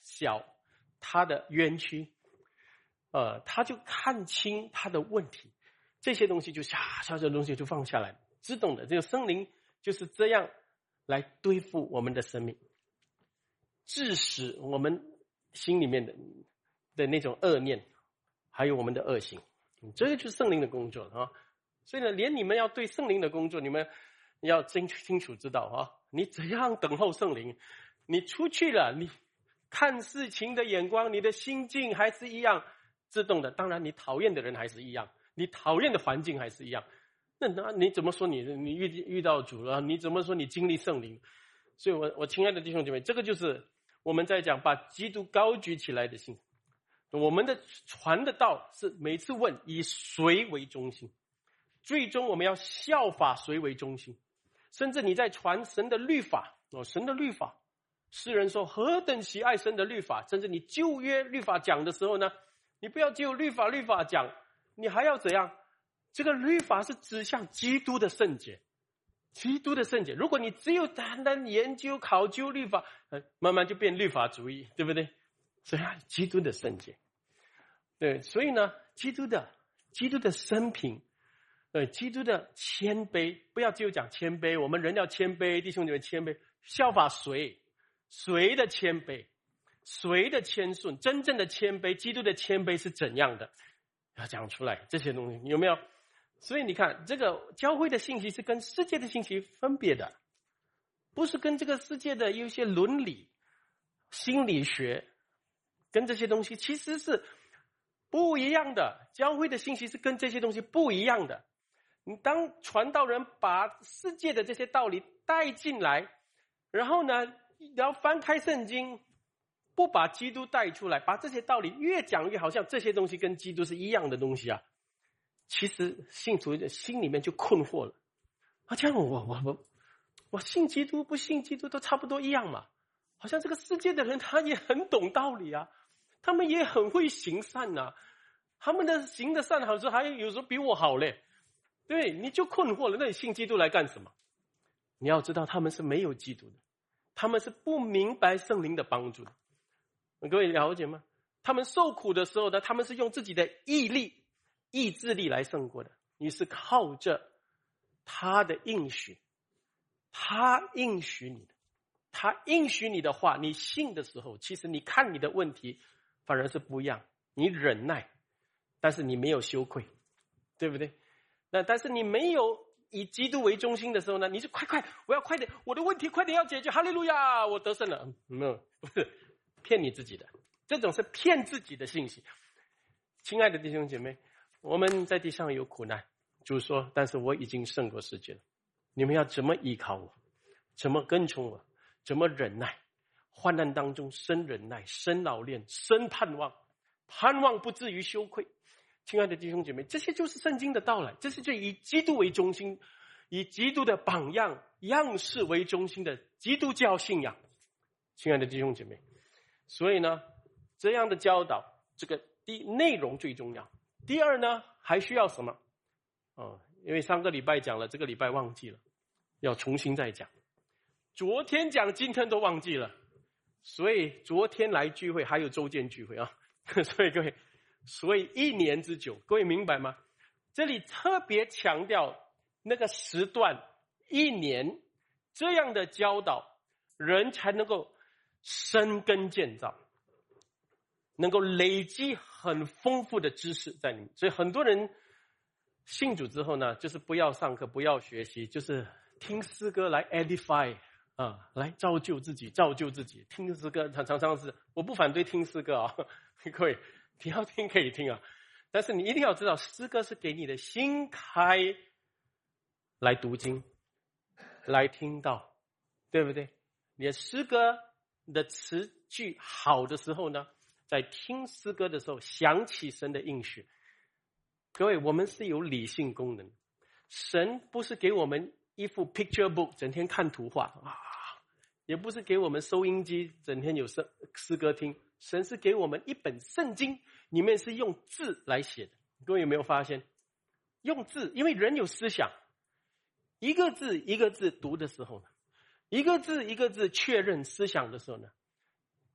小他的冤屈，他就看清他的问题，这些东西就这东西就放下来，自动的，这个圣灵就是这样来对付我们的生命，致使我们心里面的那种恶念，还有我们的恶行，这个就是圣灵的工作啊。所以呢，连你们要对圣灵的工作，你们要清楚知道啊，你怎样等候圣灵，你出去了，你看事情的眼光，你的心境还是一样自动的。当然，你讨厌的人还是一样，你讨厌的环境还是一样。那你怎么说你遇到主了？你怎么说你经历圣灵？所以我亲爱的弟兄姐妹，这个就是我们在讲把基督高举起来的心。我们的传的道是每次问以谁为中心，最终我们要效法谁为中心。甚至你在传神的律法，神的律法，诗人说何等喜爱神的律法。甚至你旧约律法讲的时候呢，你不要只有律法讲，你还要怎样？这个律法是指向基督的圣洁，基督的圣洁。如果你只有单单研究考究律法，慢慢就变律法主义，对不对？所以基督的圣洁，对，所以呢，基督的生平，基督的谦卑，不要只有讲谦卑，我们人要谦卑，弟兄姐妹谦卑，效法谁的谦卑，谁的谦顺，真正的谦卑，基督的谦卑是怎样的，要讲出来这些东西，有没有？所以你看，这个教会的信息是跟世界的信息分别的，不是跟这个世界的有些伦理、心理学，跟这些东西其实是不一样的。教会的信息是跟这些东西不一样的。你当传道人把世界的这些道理带进来，然后呢，然后翻开圣经，不把基督带出来，把这些道理越讲越好像这些东西跟基督是一样的东西啊。其实信徒的心里面就困惑了，这样我信基督不信基督都差不多一样嘛，好像这个世界的人他也很懂道理啊，他们也很会行善啊，他们的行的善好像还有时候比我好嘞。对，你就困惑了，那你信基督来干什么？你要知道他们是没有基督的，他们是不明白圣灵的帮助的。各位了解吗？他们受苦的时候呢，他们是用自己的意志力来胜过的。你是靠着他的应许，他应许你的，他应许你的话，你信的时候，其实你看你的问题反而是不一样。你忍耐，但是你没有羞愧，对不对？那但是你没有以基督为中心的时候呢，你就快，我要快点，我的问题快点要解决，哈利路亚，我得胜了。没有，不是骗你自己的，这种是骗自己的信息。亲爱的弟兄姐妹，我们在地上有苦难，主说，但是我已经胜过世界了。你们要怎么依靠我，怎么跟从我，怎么忍耐，患难当中生忍耐，生老练，生盼望，盼望不至于羞愧。亲爱的弟兄姐妹，这些就是圣经的道理，这是就以基督为中心，以基督的榜样样式为中心的基督教信仰。亲爱的弟兄姐妹，所以呢，这样的教导，这个内容最重要。第二呢，还需要什么？因为上个礼拜讲了，这个礼拜忘记了，要重新再讲。昨天讲，今天都忘记了，所以昨天来聚会还有周间聚会啊，所以各位，所以1年之久，各位明白吗？这里特别强调那个时段1年这样的教导，人才能够生根建造，能够累积很丰富的知识在里面。所以很多人信主之后呢，就是不要上课，不要学习，就是听诗歌来 edify 来造就自己。听诗歌常常是，我不反对听诗歌啊，各位你要听可以听啊，但是你一定要知道，诗歌是给你的心开来读经，来听到，对不对？你的诗歌的词句好的时候呢，在听诗歌的时候想起神的应许。各位，我们是有理性功能，神不是给我们一副 picture book 整天看图画也不是给我们收音机整天有诗歌听，神是给我们一本圣经，里面是用字来写的。各位有没有发现？用字，因为人有思想，一个字一个字读的时候呢，一个字一个字确认思想的时候呢，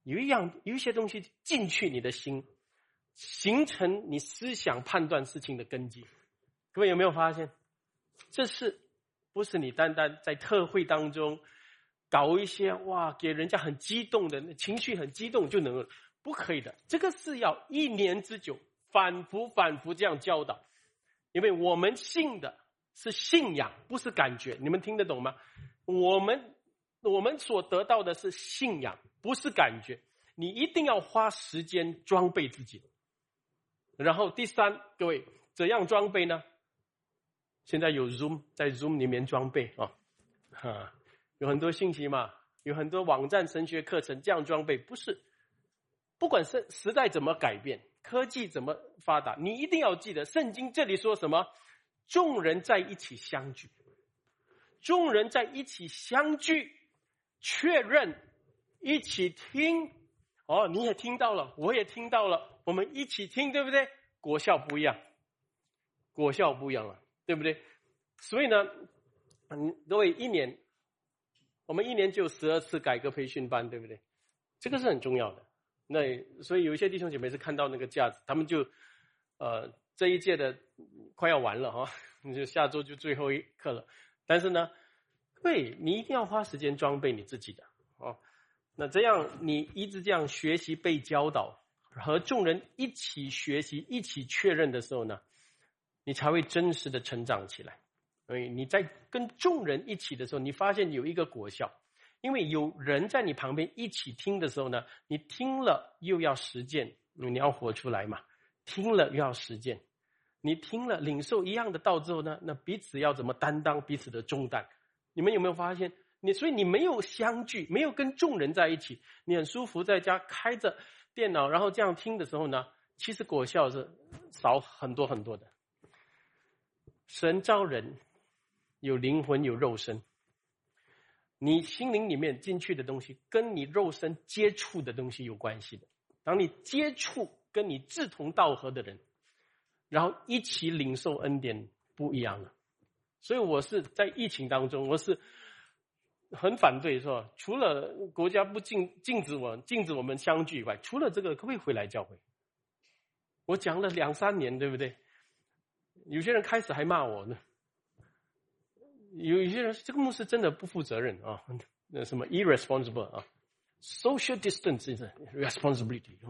有一些东西进去你的心，形成你思想判断事情的根基。各位有没有发现，这是不是你单单在特会当中搞一些给人家很激动的情绪很激动就能，不可以的。这个是要1年之久反复这样教导，因为我们信的是信仰，不是感觉。你们听得懂吗？我们所得到的是信仰，不是感觉。你一定要花时间装备自己。然后第三，各位怎样装备呢？现在有 Zoom， 在 Zoom 里面装备有很多信息嘛，有很多网站神学课程，这样装备不是。不管是时代怎么改变，科技怎么发达，你一定要记得圣经这里说什么？众人在一起相聚，众人在一起相聚，确认，一起听。你也听到了，我也听到了，我们一起听，对不对？果效不一样了，对不对？所以呢，各位我们一年就12次改革培训班，对不对？这个是很重要的。那所以有一些弟兄姐妹是看到那个价值，他们就这一届的快要完了就下周就最后一课了。但是呢，对，你一定要花时间装备你自己的那这样你一直这样学习被教导，和众人一起学习一起确认的时候呢，你才会真实的成长起来。所以你在跟众人一起的时候，你发现有一个果效，因为有人在你旁边一起听的时候呢，你听了又要实践，你要活出来嘛，听了又要实践。你听了领受一样的道之后呢，那彼此要怎么担当彼此的重担？你们有没有发现？所以你没有相聚，没有跟众人在一起，你很舒服在家开着电脑然后这样听的时候呢，其实果效是少很多很多的。神造人有灵魂有肉身，你心灵里面进去的东西跟你肉身接触的东西有关系的。当你接触跟你志同道合的人，然后一起领受恩典，不一样了。所以我是在疫情当中，我是很反对说，除了国家不禁止我们相聚以外，除了这个可不可以回来教会？我讲了2-3年，对不对？有些人开始还骂我呢，有些人这个牧师真的不负责任什么 irresponsible social distance is a responsibility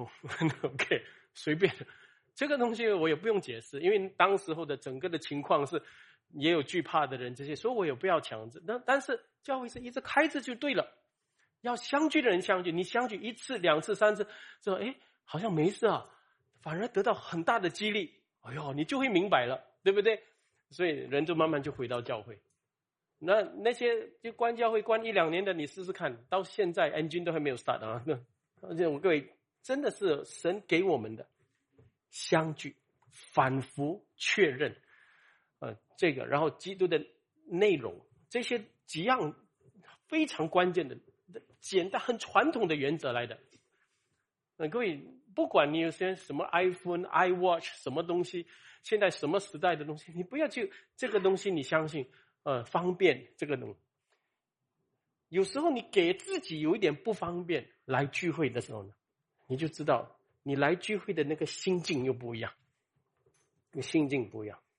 OK 随便，这个东西我也不用解释，因为当时候的整个的情况是也有惧怕的人这些，所以我也不要强制。但是教会是一直开着就对了，要相聚的人相聚，你相聚1次2次3次之后，好像没事反而得到很大的激励，你就会明白了，对不对？所以人就慢慢就回到教会。那些就关教会关1-2年的，你试试看，到现在 engine 都还没有 start 我各位真的是神给我们的相聚，反复确认这个，然后基督的内容，这些几样非常关键的简单很传统的原则来的。各位不管你有些什么 iPhone、iWatch 什么东西，现在什么时代的东西，你不要去这个东西你相信方便这个东西。有时候你给自己有一点不方便来聚会的时候呢，你就知道你来聚会的那个心境又不一样，心境不一样。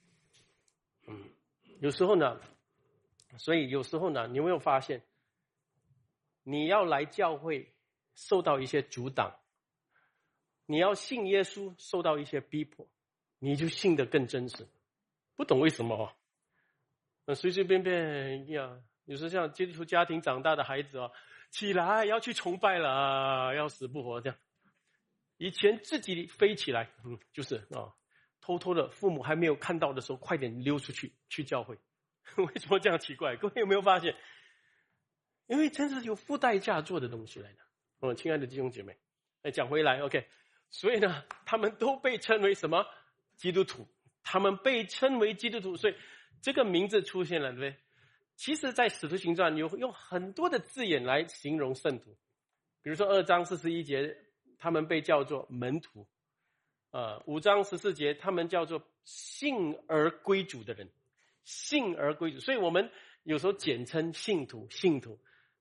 有时候呢，所以有时候呢，你有没有发现，你要来教会受到一些阻挡，你要信耶稣受到一些逼迫，你就信得更真实。不懂为什么随随便便有时候像基督徒家庭长大的孩子起来要去崇拜了要死不活这样。以前自己飞起来就是偷偷的父母还没有看到的时候快点溜出去教会。为什么这样奇怪？各位有没有发现？因为真是有付代价做的东西来的。亲爱的弟兄姐妹，讲回来 OK， 所以呢他们都被称为什么？基督徒。他们被称为基督徒，所以这个名字出现了，对不对？其实在使徒行传用很多的字眼来形容圣徒，比如说2章41节他们被叫做门徒，5章14节他们叫做信而归主的人，信而归主。所以我们有时候简称信徒是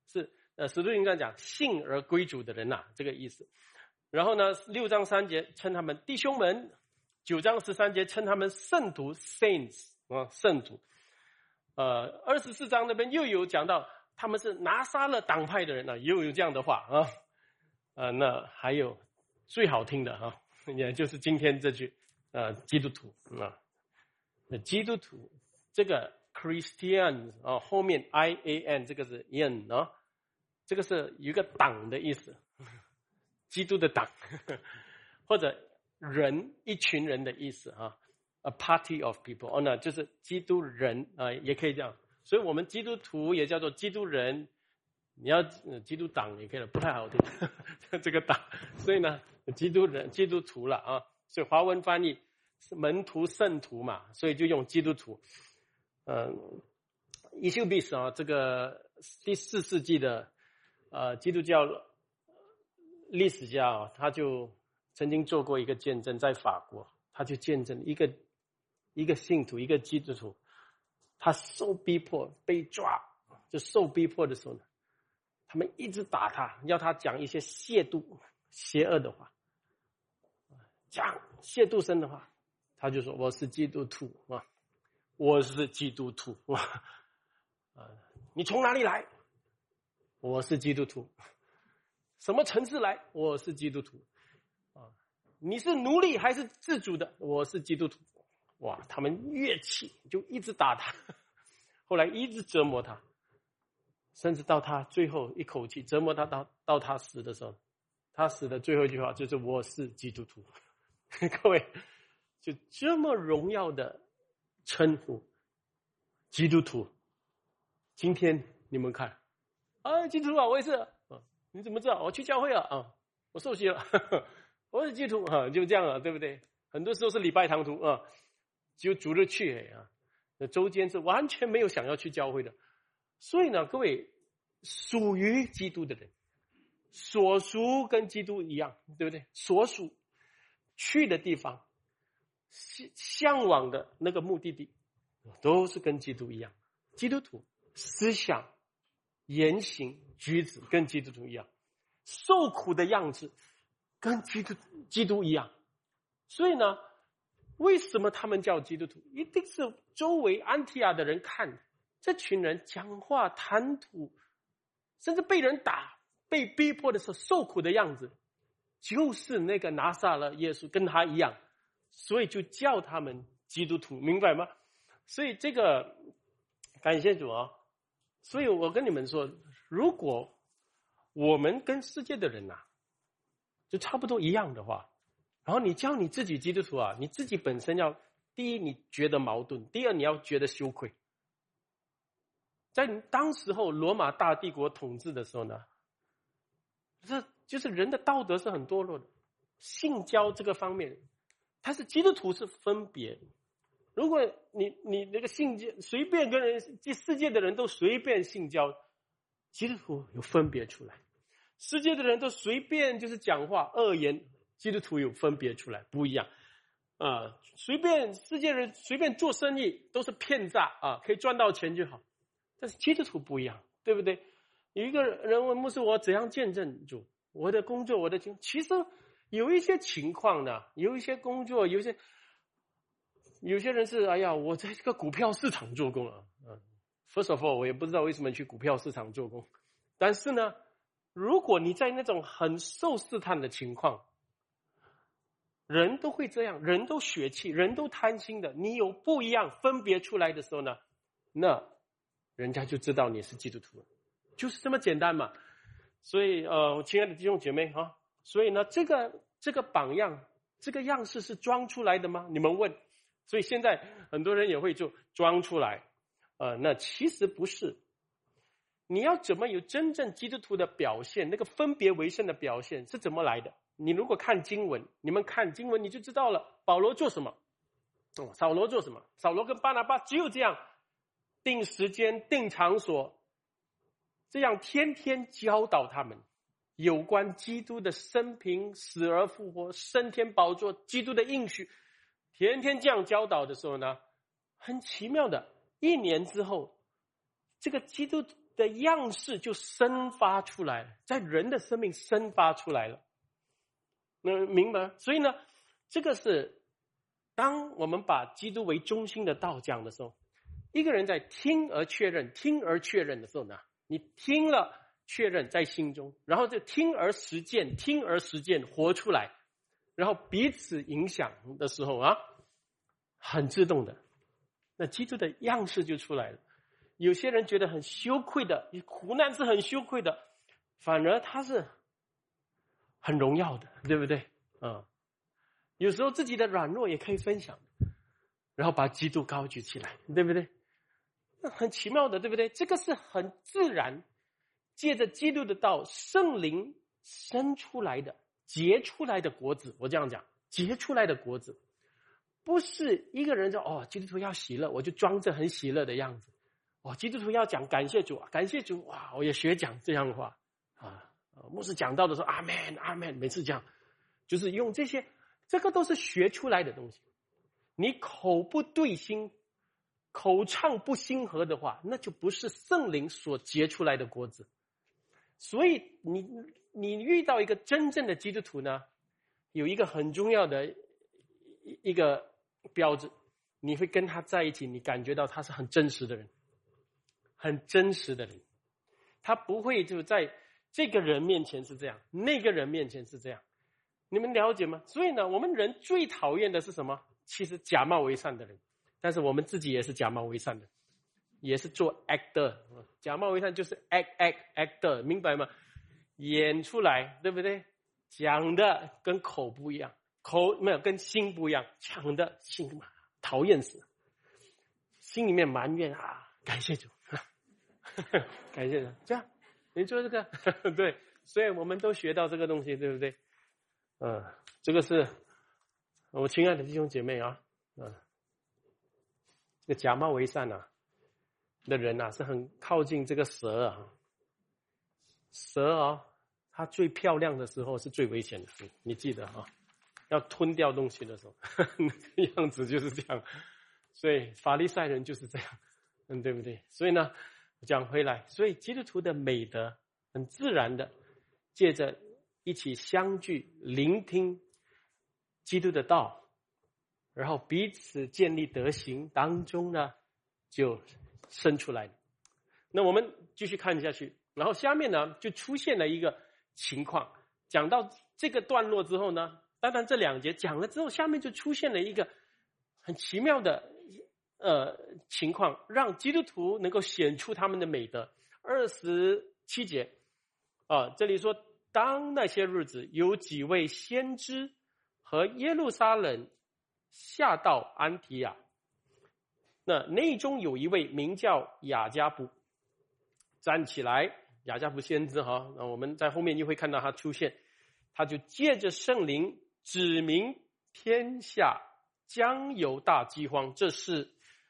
使徒行传讲信而归主的人呐，这个意思。然后呢，6章3节称他们弟兄们，9章13节称他们圣徒 saints 啊，圣徒。24章那边又有讲到他们是拿撒勒党派的人啊，又有这样的话啊。那还有最好听的啊，也就是今天这句基督徒啊，基督徒这个 Christian 啊，后面 IAN 这个是 in 啊，这个是有一个党的意思，基督的党，或者人一群人的意思啊。A party of people， 那就是基督人也可以这样。所以我们基督徒也叫做基督人，你要基督党也可以了，不太好听这个党。所以呢，基督人、基督徒了啊。所以华文翻译是门徒、圣徒嘛，所以就用基督徒。Eusebius 啊，这个第4世纪的基督教历史家啊，他就曾经做过一个见证，在法国，他就见证一个信徒，一个基督徒，他受逼迫被抓，就受逼迫的时候呢，他们一直打他，要他讲一些亵渎邪恶的话，讲亵渎神的话，他就说我是基督徒啊，我是基督徒啊，你从哪里来？我是基督徒。什么城市来？我是基督徒啊。你是奴隶还是自主的？我是基督徒。哇，他们越气就一直打他，后来一直折磨他，甚至到他最后一口气折磨他到他死的时候，他死的最后一句话就是我是基督徒。各位，就这么荣耀的称呼，基督徒。今天你们看基督徒啊，我也是你怎么知道？我去教会了我受洗了，我是基督徒就这样了，对不对？很多时候是礼拜堂徒只有主日去那周间是完全没有想要去教会的。所以呢，各位，属于基督的人，所属跟基督一样，对不对？所属去的地方，向往的那个目的地，都是跟基督一样。基督徒思想、言行、举止跟基督徒一样，受苦的样子跟基督一样。所以呢，为什么他们叫基督徒？一定是周围安提阿的人看这群人讲话谈吐，甚至被人打、被逼迫的时候受苦的样子，就是那个拿撒勒耶稣跟他一样，所以就叫他们基督徒，明白吗？所以这个感谢主所以我跟你们说，如果我们跟世界的人就差不多一样的话，然后你叫你自己基督徒你自己本身要，第一你觉得矛盾，第二你要觉得羞愧。在当时候罗马大帝国统治的时候呢，这就是人的道德是很堕落的，性交这个方面，他是基督徒是分别。如果你那个性交随便跟人，世界的人都随便性交，基督徒有分别出来；世界的人都随便就是讲话恶言，基督徒有分别出来，不一样随便世界人随便做生意都是骗诈可以赚到钱就好，但是基督徒不一样，对不对？有一个人问牧师，我怎样见证主？我的工作，其实有一些情况呢，有一些工作，有些人是我在这个股票市场做工First of all， 我也不知道为什么去股票市场做工，但是呢，如果你在那种很受试探的情况，人都会这样，人都血气，人都贪心的，你有不一样分别出来的时候呢，那人家就知道你是基督徒了，就是这么简单嘛。所以亲爱的弟兄姐妹所以呢，这个榜样，这个样式是装出来的吗？你们问。所以现在很多人也会就装出来那其实不是。你要怎么有真正基督徒的表现，那个分别为圣的表现是怎么来的？你如果看经文，你们看经文你就知道了。保罗做什么？扫罗做什么？扫罗跟巴拿巴只有这样定时间定场所，这样天天教导他们有关基督的生平，死而复活，升天宝座，基督的应许，天天这样教导的时候呢，很奇妙的，1年之后，这个基督的样式就生发出来了，在人的生命生发出来了。明白？所以呢，这个是当我们把基督为中心的道讲的时候，一个人在听而确认的时候呢，你听了确认在心中，然后就听而实践活出来，然后彼此影响的时候啊，很自动的，那基督的样式就出来了。有些人觉得很羞愧的，苦难是很羞愧的，反而他是很荣耀的，对不对？有时候自己的软弱也可以分享，然后把基督高举起来，对不对？那很奇妙的，对不对？这个是很自然，借着基督的道，圣灵生出来的、结出来的果子。我这样讲，结出来的果子，不是一个人说基督徒要喜乐，我就装着很喜乐的样子。基督徒要讲感谢主，感谢主，哇，我也学讲这样的话牧师讲到的时候，阿们阿们，每次讲就是用这些，这个都是学出来的东西。你口不对心，口唱不心和的话，那就不是圣灵所结出来的果子。所以你遇到一个真正的基督徒呢，有一个很重要的一个标志，你会跟他在一起，你感觉到他是很真实的人，很真实的人，他不会就在这个人面前是这样，那个人面前是这样，你们了解吗？所以呢，我们人最讨厌的是什么？其实假冒为善的人，但是我们自己也是假冒为善的，也是做 actor， 假冒为善就是 actor， 明白吗？演出来，对不对？讲的跟口不一样，口没有跟心不一样，讲的心讨厌死，心里面埋怨感谢主，感谢主，这样你做这个对，所以我们都学到这个东西，对不对？这个是我亲爱的弟兄姐妹这个假冒为善的人是很靠近这个蛇蛇它最漂亮的时候是最危险的，你记得要吞掉东西的时候那个样子就是这样，所以法利赛人就是这样，对不对？所以呢，讲回来，所以基督徒的美德很自然的借着一起相聚聆听基督的道，然后彼此建立德行当中呢就生出来了。那我们继续看下去，然后下面呢就出现了一个情况，讲到这个段落之后呢，当然这2节讲了之后，下面就出现了一个很奇妙的情况，让基督徒能够显出他们的美德。27节这里说，当那些日子，有几位先知和耶路撒冷下到安提亚，内中有一位名叫雅加布站起来，雅加布先知我们在后面又会看到他出现，他就借着圣灵指明天下将有大饥荒，这是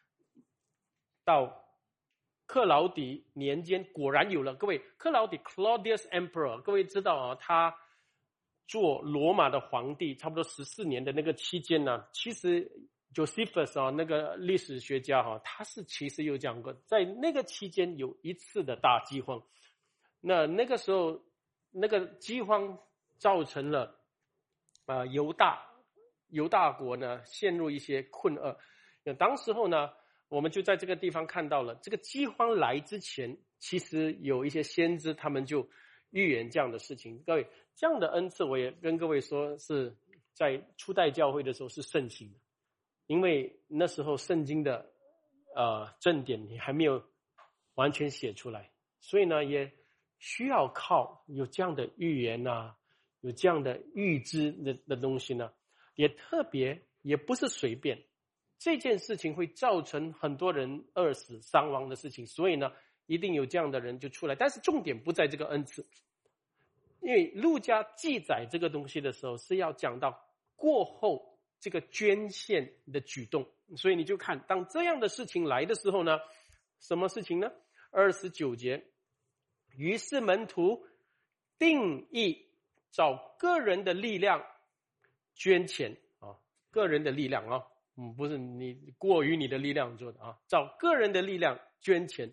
到克劳底年间果然有了。各位，克劳底 Claudius Emperor， 各位知道他做罗马的皇帝差不多14年的那个期间呢，其实 Josephus 那个历史学家他是其实有讲过，在那个期间有一次的大饥荒。那个时候那个饥荒造成了犹大国呢陷入一些困厄。当时候呢，我们就在这个地方看到了，这个饥荒来之前，其实有一些先知他们就预言这样的事情。各位，这样的恩赐我也跟各位说，是在初代教会的时候是盛行的，因为那时候圣经的正典你还没有完全写出来，所以呢也需要靠有这样的预言有这样的预知的东西呢，也特别也不是随便，这件事情会造成很多人饿死伤亡的事情，所以呢一定有这样的人就出来。但是重点不在这个恩赐，因为路加记载这个东西的时候是要讲到过后这个捐献的举动，所以你就看当这样的事情来的时候呢，什么事情呢？29节，于是门徒定义找个人的力量捐钱个人的力量不是你过于你的力量做的找个人的力量捐钱，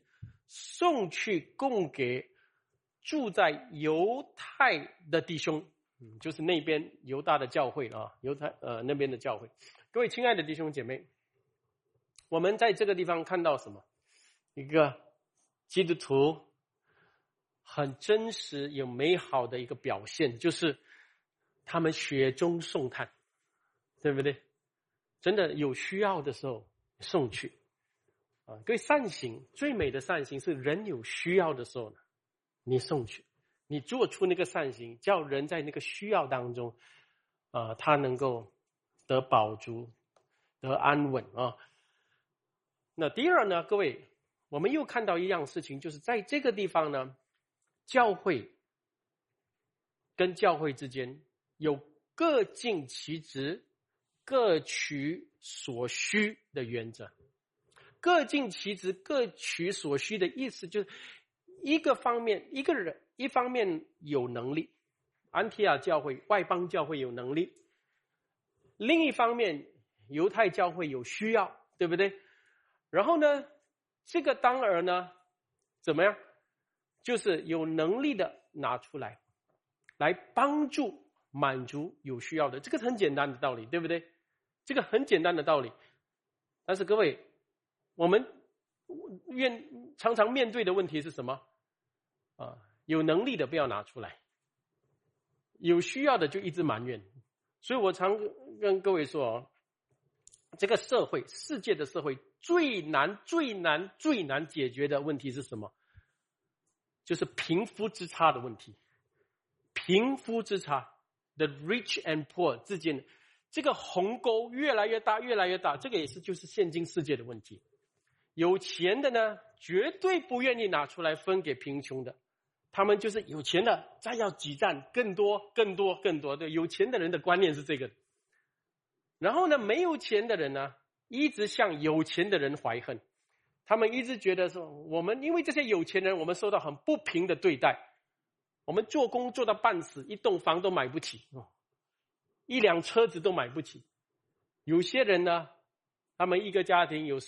送去供给住在犹太的弟兄，就是那边犹大的教会啊，那边的教会。各位亲爱的弟兄姐妹，我们在这个地方看到什么？一个基督徒很真实有美好的一个表现，就是他们雪中送炭，对不对？真的有需要的时候送去啊！各位，善行最美的善行是人有需要的时候呢，你送去，你做出那个善行，叫人在那个需要当中他能够得饱足，得安稳啊。那第二呢，各位，我们又看到一样事情，就是在这个地方呢，教会跟教会之间有各尽其职，各取所需的原则。各尽其职，各取所需的意思就是一方面有能力，安提阿教会外邦教会有能力，另一方面犹太教会有需要，对不对？然后呢，这个当儿呢怎么样？就是有能力的拿出来帮助满足有需要的，这个很简单的道理，对不对？这个很简单的道理。但是各位，我们常常面对的问题是什么？有能力的不要拿出来，有需要的就一直埋怨。所以我常跟各位说，这个社会，世界的社会最难解决的问题是什么？就是贫富之差的问题。贫富之差 ，the rich and poor 之间，这个鸿沟越来越大，这个也是就是现今世界的问题。有钱的呢，绝对不愿意拿出来分给贫穷的，他们就是有钱的，再要挤占更多。对，有钱的人的观念是这个。然后呢，没有钱的人呢，一直向有钱的人怀恨，他们一直觉得说，我们因为这些有钱人，我们受到很不平的对待，我们做工做到半死，一栋房都买不起，一辆车子都买不起。有些人呢，他们一个家庭有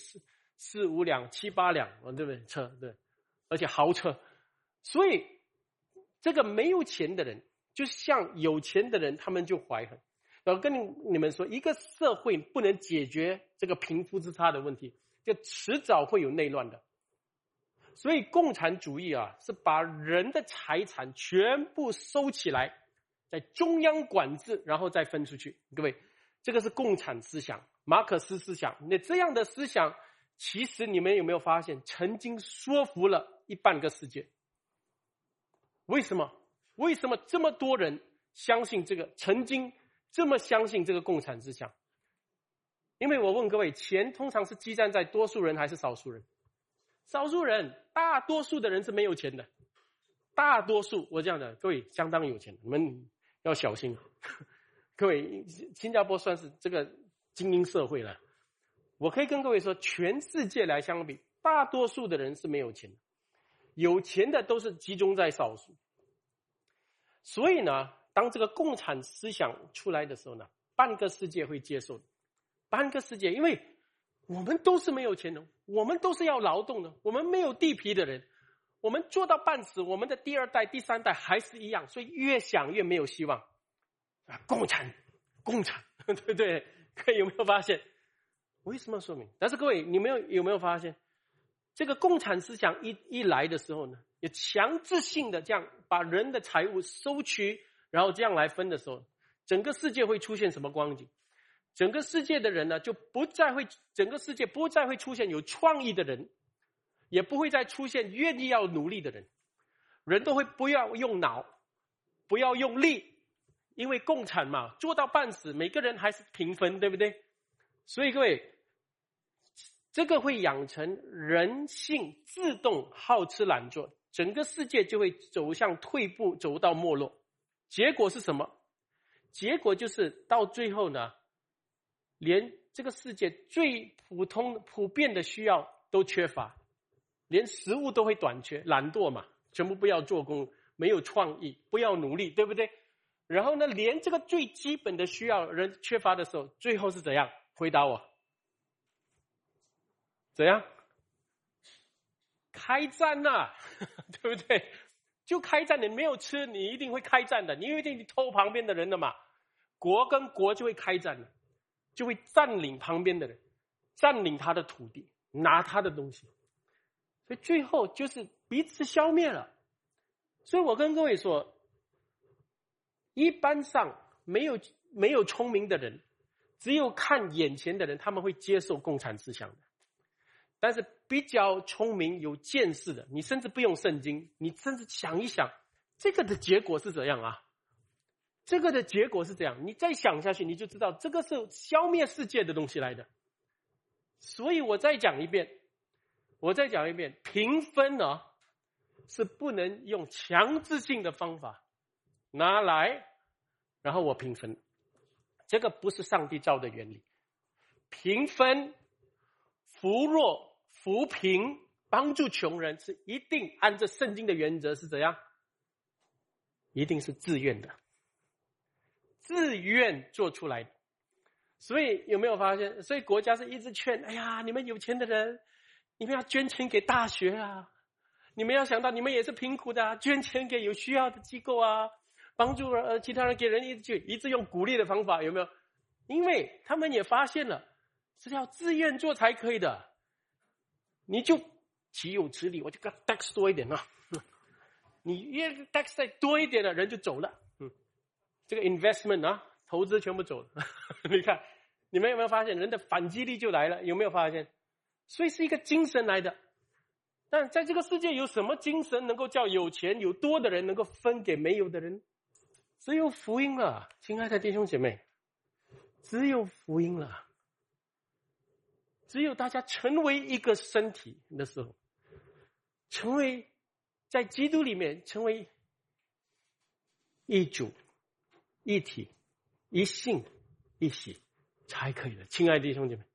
4、5辆、7、8辆，对不对？车，对，而且豪车。所以这个没有钱的人，就像有钱的人，他们就怀恨。然后跟你们说，一个社会不能解决这个贫富之差的问题，就迟早会有内乱的。所以共产主义是把人的财产全部收起来，在中央管制，然后再分出去。各位，这个是共产思想，马克思思想。那这样的思想，其实你们有没有发现，曾经说服了一半个世界？为什么这么多人相信这个，曾经这么相信这个共产思想？因为我问各位，钱通常是积攒在多数人还是少数人？少数人，大多数的人是没有钱的。大多数，我这样的，各位相当有钱，你们要小心。各位，新加坡算是这个精英社会了。我可以跟各位说，全世界来相比，大多数的人是没有钱的，有钱的都是集中在少数。所以呢，当这个共产思想出来的时候呢，半个世界会接受。半个世界，因为我们都是没有钱的，我们都是要劳动的，我们没有地皮的人，我们做到半死，我们的第2代、第3代还是一样，所以越想越没有希望。共产，对不对？各位有没有发现？为什么说明？但是各位，你们有没有发现，这个共产思想一来的时候呢，也强制性的这样把人的财物收取，然后这样来分的时候，整个世界会出现什么光景？整个世界的人呢，整个世界不再会出现有创意的人，也不会再出现愿意要努力的人，人都会不要用脑，不要用力，因为共产嘛，做到半死，每个人还是平分，对不对？所以各位，这个会养成人性自动好吃懒做，整个世界就会走向退步，走到没落。结果是什么？结果就是到最后呢，连这个世界最普遍的需要都缺乏，连食物都会短缺，懒惰嘛，全部不要做工，没有创意，不要努力，对不对？然后呢，连这个最基本的需要人缺乏的时候，最后是怎样？回答我。怎样？ 开战啊，对不对？就开战，你没有吃，你一定会开战的，你一定偷旁边的人的嘛。国跟国就会开战了，就会占领旁边的人，占领他的土地，拿他的东西，所以最后就是彼此消灭了。所以我跟各位说，一般上没有聪明的人，只有看眼前的人，他们会接受共产思想的。但是比较聪明有见识的，你甚至不用圣经，你甚至想一想，这个的结果是怎样啊？这个的结果是这样，你再想下去，你就知道这个是消灭世界的东西来的。所以我再讲一遍，评分呢是不能用强制性的方法拿来，然后我评分，这个不是上帝造的原理。评分、扶弱、扶贫、帮助穷人是一定按照圣经的原则是怎样？一定是自愿的，自愿做出来的。所以有没有发现？所以国家是一直劝，哎呀，你们有钱的人，你们要捐钱给大学啊，你们要想到你们也是贫苦的啊，捐钱给有需要的机构啊，帮助其他人，给人一直用鼓励的方法，有没有？因为他们也发现了是要自愿做才可以的。你就岂有此理，我就给 tax 多一点啊，你越 tax 再多一点的人就走了，这个 investment 啊，投资全部走了。你看你们有没有发现人的反击力就来了？有没有发现？所以是一个精神来的。但在这个世界有什么精神能够叫有钱有多的人能够分给没有的人？只有福音了，亲爱的弟兄姐妹，只有福音了。只有大家成为一个身体的时候，成为在基督里面成为一主一体一信一喜才可以的，亲爱的弟兄姐妹。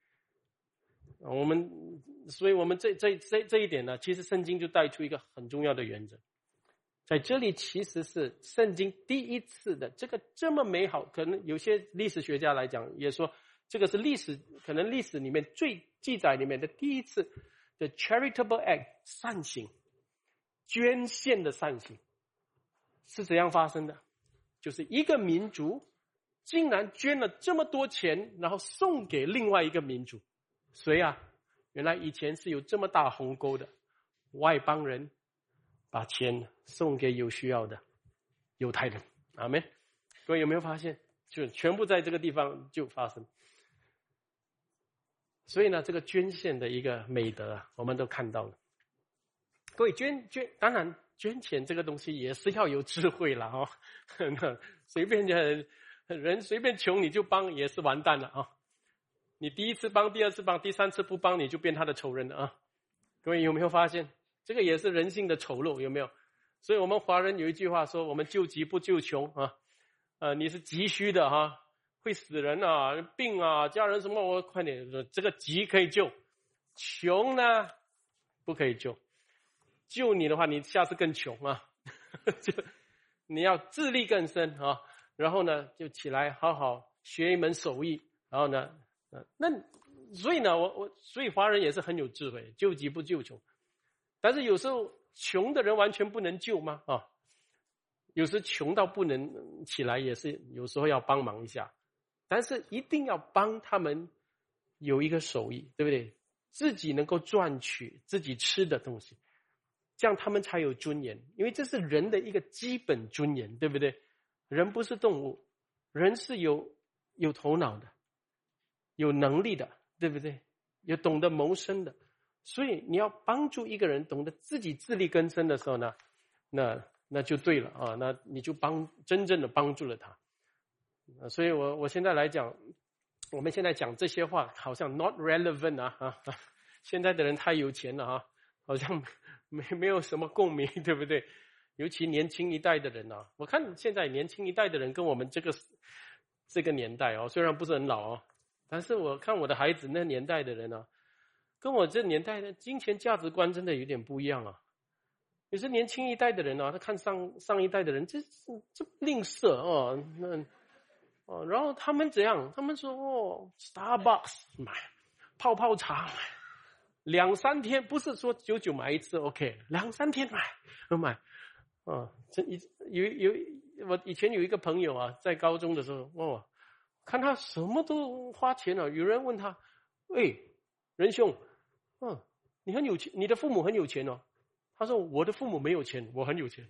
所以我们这一点呢，其实圣经就带出一个很重要的原则，在这里其实是圣经第一次的这个这么美好，可能有些历史学家来讲也说，这个是可能历史里面最记载里面的第一次的 charitable act 善行，捐献的善行是怎样发生的？就是一个民族竟然捐了这么多钱，然后送给另外一个民族。谁啊？原来以前是有这么大鸿沟的，外邦人把钱送给有需要的犹太人。阿们。各位有没有发现？就全部在这个地方就发生。所以呢，这个捐献的一个美德啊，我们都看到了。各位当然捐钱这个东西也是要有智慧了哦。随便人随便穷你就帮也是完蛋了啊。你第一次帮，第二次帮，第三次不帮，你就变他的仇人了啊。各位有没有发现？这个也是人性的丑陋，有没有？所以我们华人有一句话说，我们救急不救穷啊。你是急需的哈，会死人啊，病啊，家人什么，我快点，这个急可以救，穷呢不可以救。救你的话，你下次更穷啊。就你要自力更生啊，然后呢就起来好好学一门手艺，然后呢所以呢所以华人也是很有智慧，救急不救穷。但是有时候穷的人完全不能救吗？有时穷到不能起来，也是有时候要帮忙一下，但是一定要帮他们有一个手艺，对不对？自己能够赚取自己吃的东西，这样他们才有尊严，因为这是人的一个基本尊严，对不对？人不是动物，人是有头脑的，有能力的，对不对？有懂得谋生的。所以你要帮助一个人懂得自己自力更生的时候呢，那就对了啊，那你就真正的帮助了他。所以我现在来讲，我们现在讲这些话好像 not relevant 啊，现在的人太有钱了啊，好像没有什么共鸣，对不对？尤其年轻一代的人啊，我看现在年轻一代的人跟我们这个年代虽然不是很老但是我看我的孩子那年代的人跟我这年代的金钱价值观真的有点不一样啊。有些年轻一代的人他看上一代的人这吝啬然后他们怎样？他们说Starbucks 买泡泡茶买 2-3天，不是说久久买一次 OK， 2-3天买。我以前有一个朋友啊，在高中的时候，看他什么都花钱了。有人问他，仁兄，你很有钱，你的父母很有钱哦。他说我的父母没有钱，我很有钱。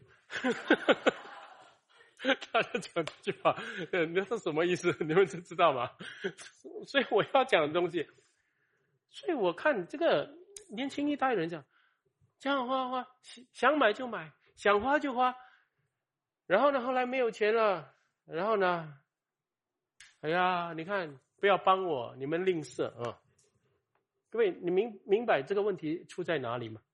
他就讲这句话，那是什么意思？你们知道吗？所以我要讲的东西，所以我看这个年轻一代人这样花，想买就买，想花就花。然后呢，后来没有钱了，然后呢，哎呀，你看，不要帮我，你们吝啬啊！各位，你明白这个问题出在哪里吗？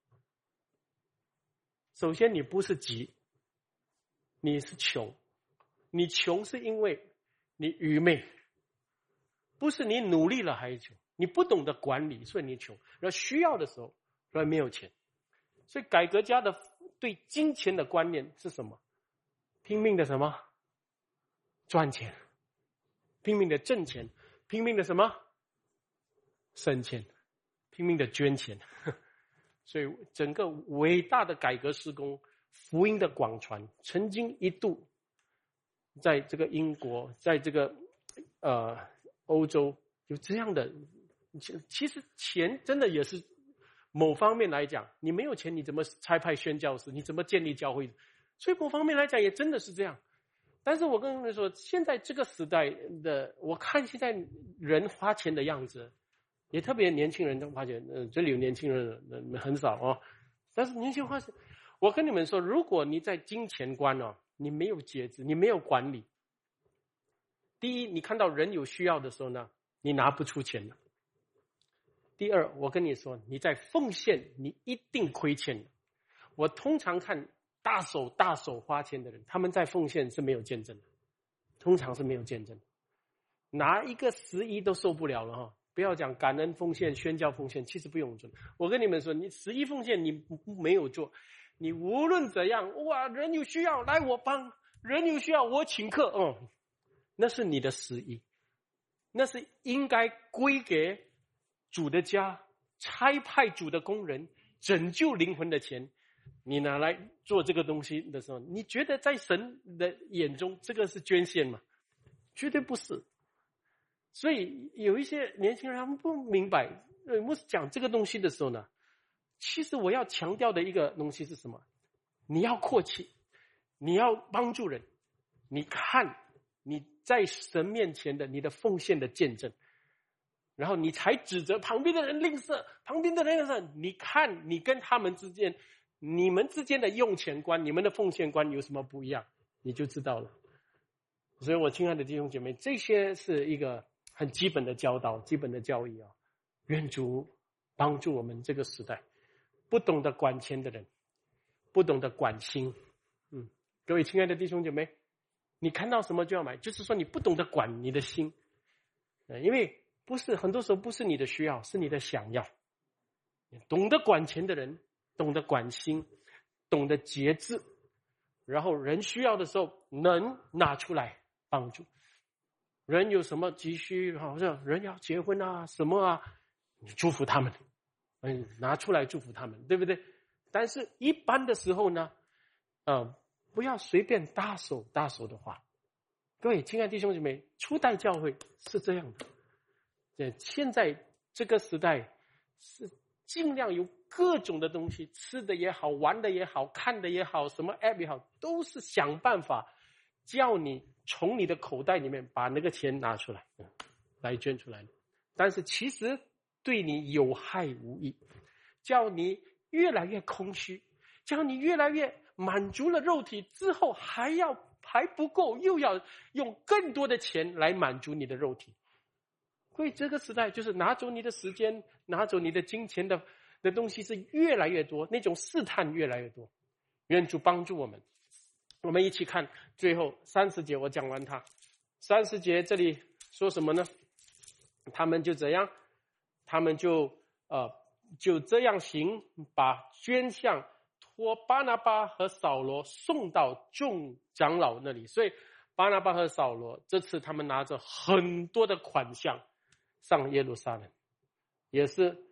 首先，你不是急，你是穷。你穷是因为你愚昧，不是你努力了还穷，你不懂得管理，所以你穷。然后需要的时候，然后没有钱。所以改革家的对金钱的观念是什么？拼命的什么？赚钱，拼命的挣钱，拼命的什么？省钱，拼命的捐钱。所以整个伟大的改革施工，福音的广传，曾经一度在这个英国，在这个欧洲有这样的。其实钱真的也是某方面来讲，你没有钱你怎么差派宣教士，你怎么建立教会？所以某方面来讲也真的是这样。但是我跟你们说，现在这个时代的，我看现在人花钱的样子，也特别年轻人都花钱，这里有年轻人很少哦。但是年轻人花钱，我跟你们说，如果你在金钱观你没有节制，你没有管理，第一，你看到人有需要的时候呢，你拿不出钱了。第二，我跟你说，你在奉献，你一定亏欠的。我通常看大手花钱的人，他们在奉献是没有见证的，通常是没有见证的。拿一个11都受不了了哈！不要讲感恩奉献、宣教奉献，其实不用做。我跟你们说，你11奉献你没有做，你无论怎样，哇，人有需要来我帮，人有需要我请客，那是你的11，那是应该归给主的家，差派主的工人，拯救灵魂的钱，你拿来做这个东西的时候，你觉得在神的眼中这个是捐献吗？绝对不是。所以有一些年轻人他们不明白，我讲这个东西的时候呢，其实我要强调的一个东西是什么？你要阔气，你要帮助人，你看你在神面前的你的奉献的见证，然后你才指责旁边的人吝啬，旁边的人吝啬，你看你跟他们之间，你们之间的用钱观，你们的奉献观有什么不一样，你就知道了。所以我亲爱的弟兄姐妹，这些是一个很基本的教导，基本的教义愿主帮助我们这个时代，不懂得管钱的人，不懂得管心。各位亲爱的弟兄姐妹，你看到什么就要买，就是说你不懂得管你的心，因为不是很多时候不是你的需要，是你的想要。懂得管钱的人，懂得管心，懂得节制，然后人需要的时候能拿出来帮助。人有什么急需，好像人要结婚什么你祝福他们，拿出来祝福他们，对不对？但是一般的时候呢，不要随便大手的花。各位亲爱的弟兄姐妹，初代教会是这样的。现在这个时代是尽量有各种的东西，吃的也好，玩的也好，看的也好，什么 app 也好，都是想办法叫你从你的口袋里面把那个钱拿出来，来捐出来。但是其实对你有害无益，叫你越来越空虚，叫你越来越满足了肉体之后还不够，又要用更多的钱来满足你的肉体。所以这个时代就是拿走你的时间，拿走你的金钱的东西是越来越多，那种试探越来越多。愿主帮助我们。我们一起看最后30节，我讲完它。30节这里说什么呢？他们就这样，他们就这样行，把捐项托巴拿巴和扫罗送到众长老那里。所以巴拿巴和扫罗这次他们拿着很多的款项上耶路撒冷，也是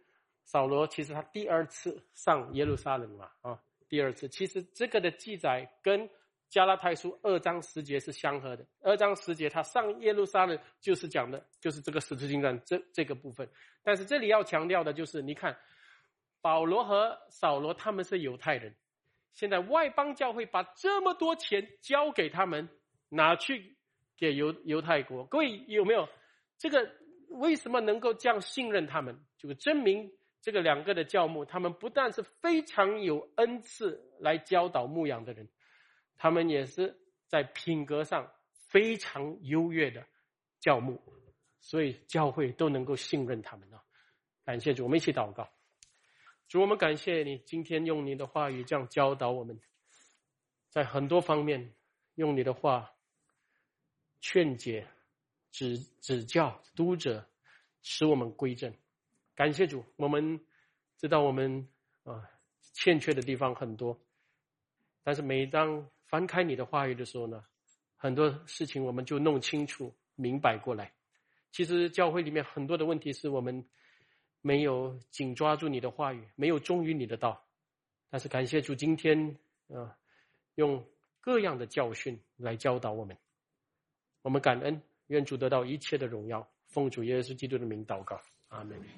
扫罗其实他第二次上耶路撒冷嘛，第二次，其实这个的记载跟加拉太书2章10节是相合的。2章10节他上耶路撒冷就是讲的就是这个十字军战这个部分。但是这里要强调的就是，你看保罗和扫罗他们是犹太人，现在外邦教会把这么多钱交给他们，拿去给犹太国，各位有没有这个为什么能够这样信任他们？就证明这个两个的教牧，他们不但是非常有恩赐来教导牧养的人，他们也是在品格上非常优越的教牧，所以教会都能够信任他们。感谢主，我们一起祷告。主，我们感谢你今天用你的话语这样教导我们，在很多方面用你的话劝解、指教、督责，使我们归正。感谢主，我们知道我们欠缺的地方很多，但是每当翻开你的话语的时候呢，很多事情我们就弄清楚明白过来。其实教会里面很多的问题是我们没有紧抓住你的话语，没有忠于你的道。但是感谢主，今天用各样的教训来教导我们，我们感恩，愿主得到一切的荣耀，奉主耶稣基督的名祷告，阿们。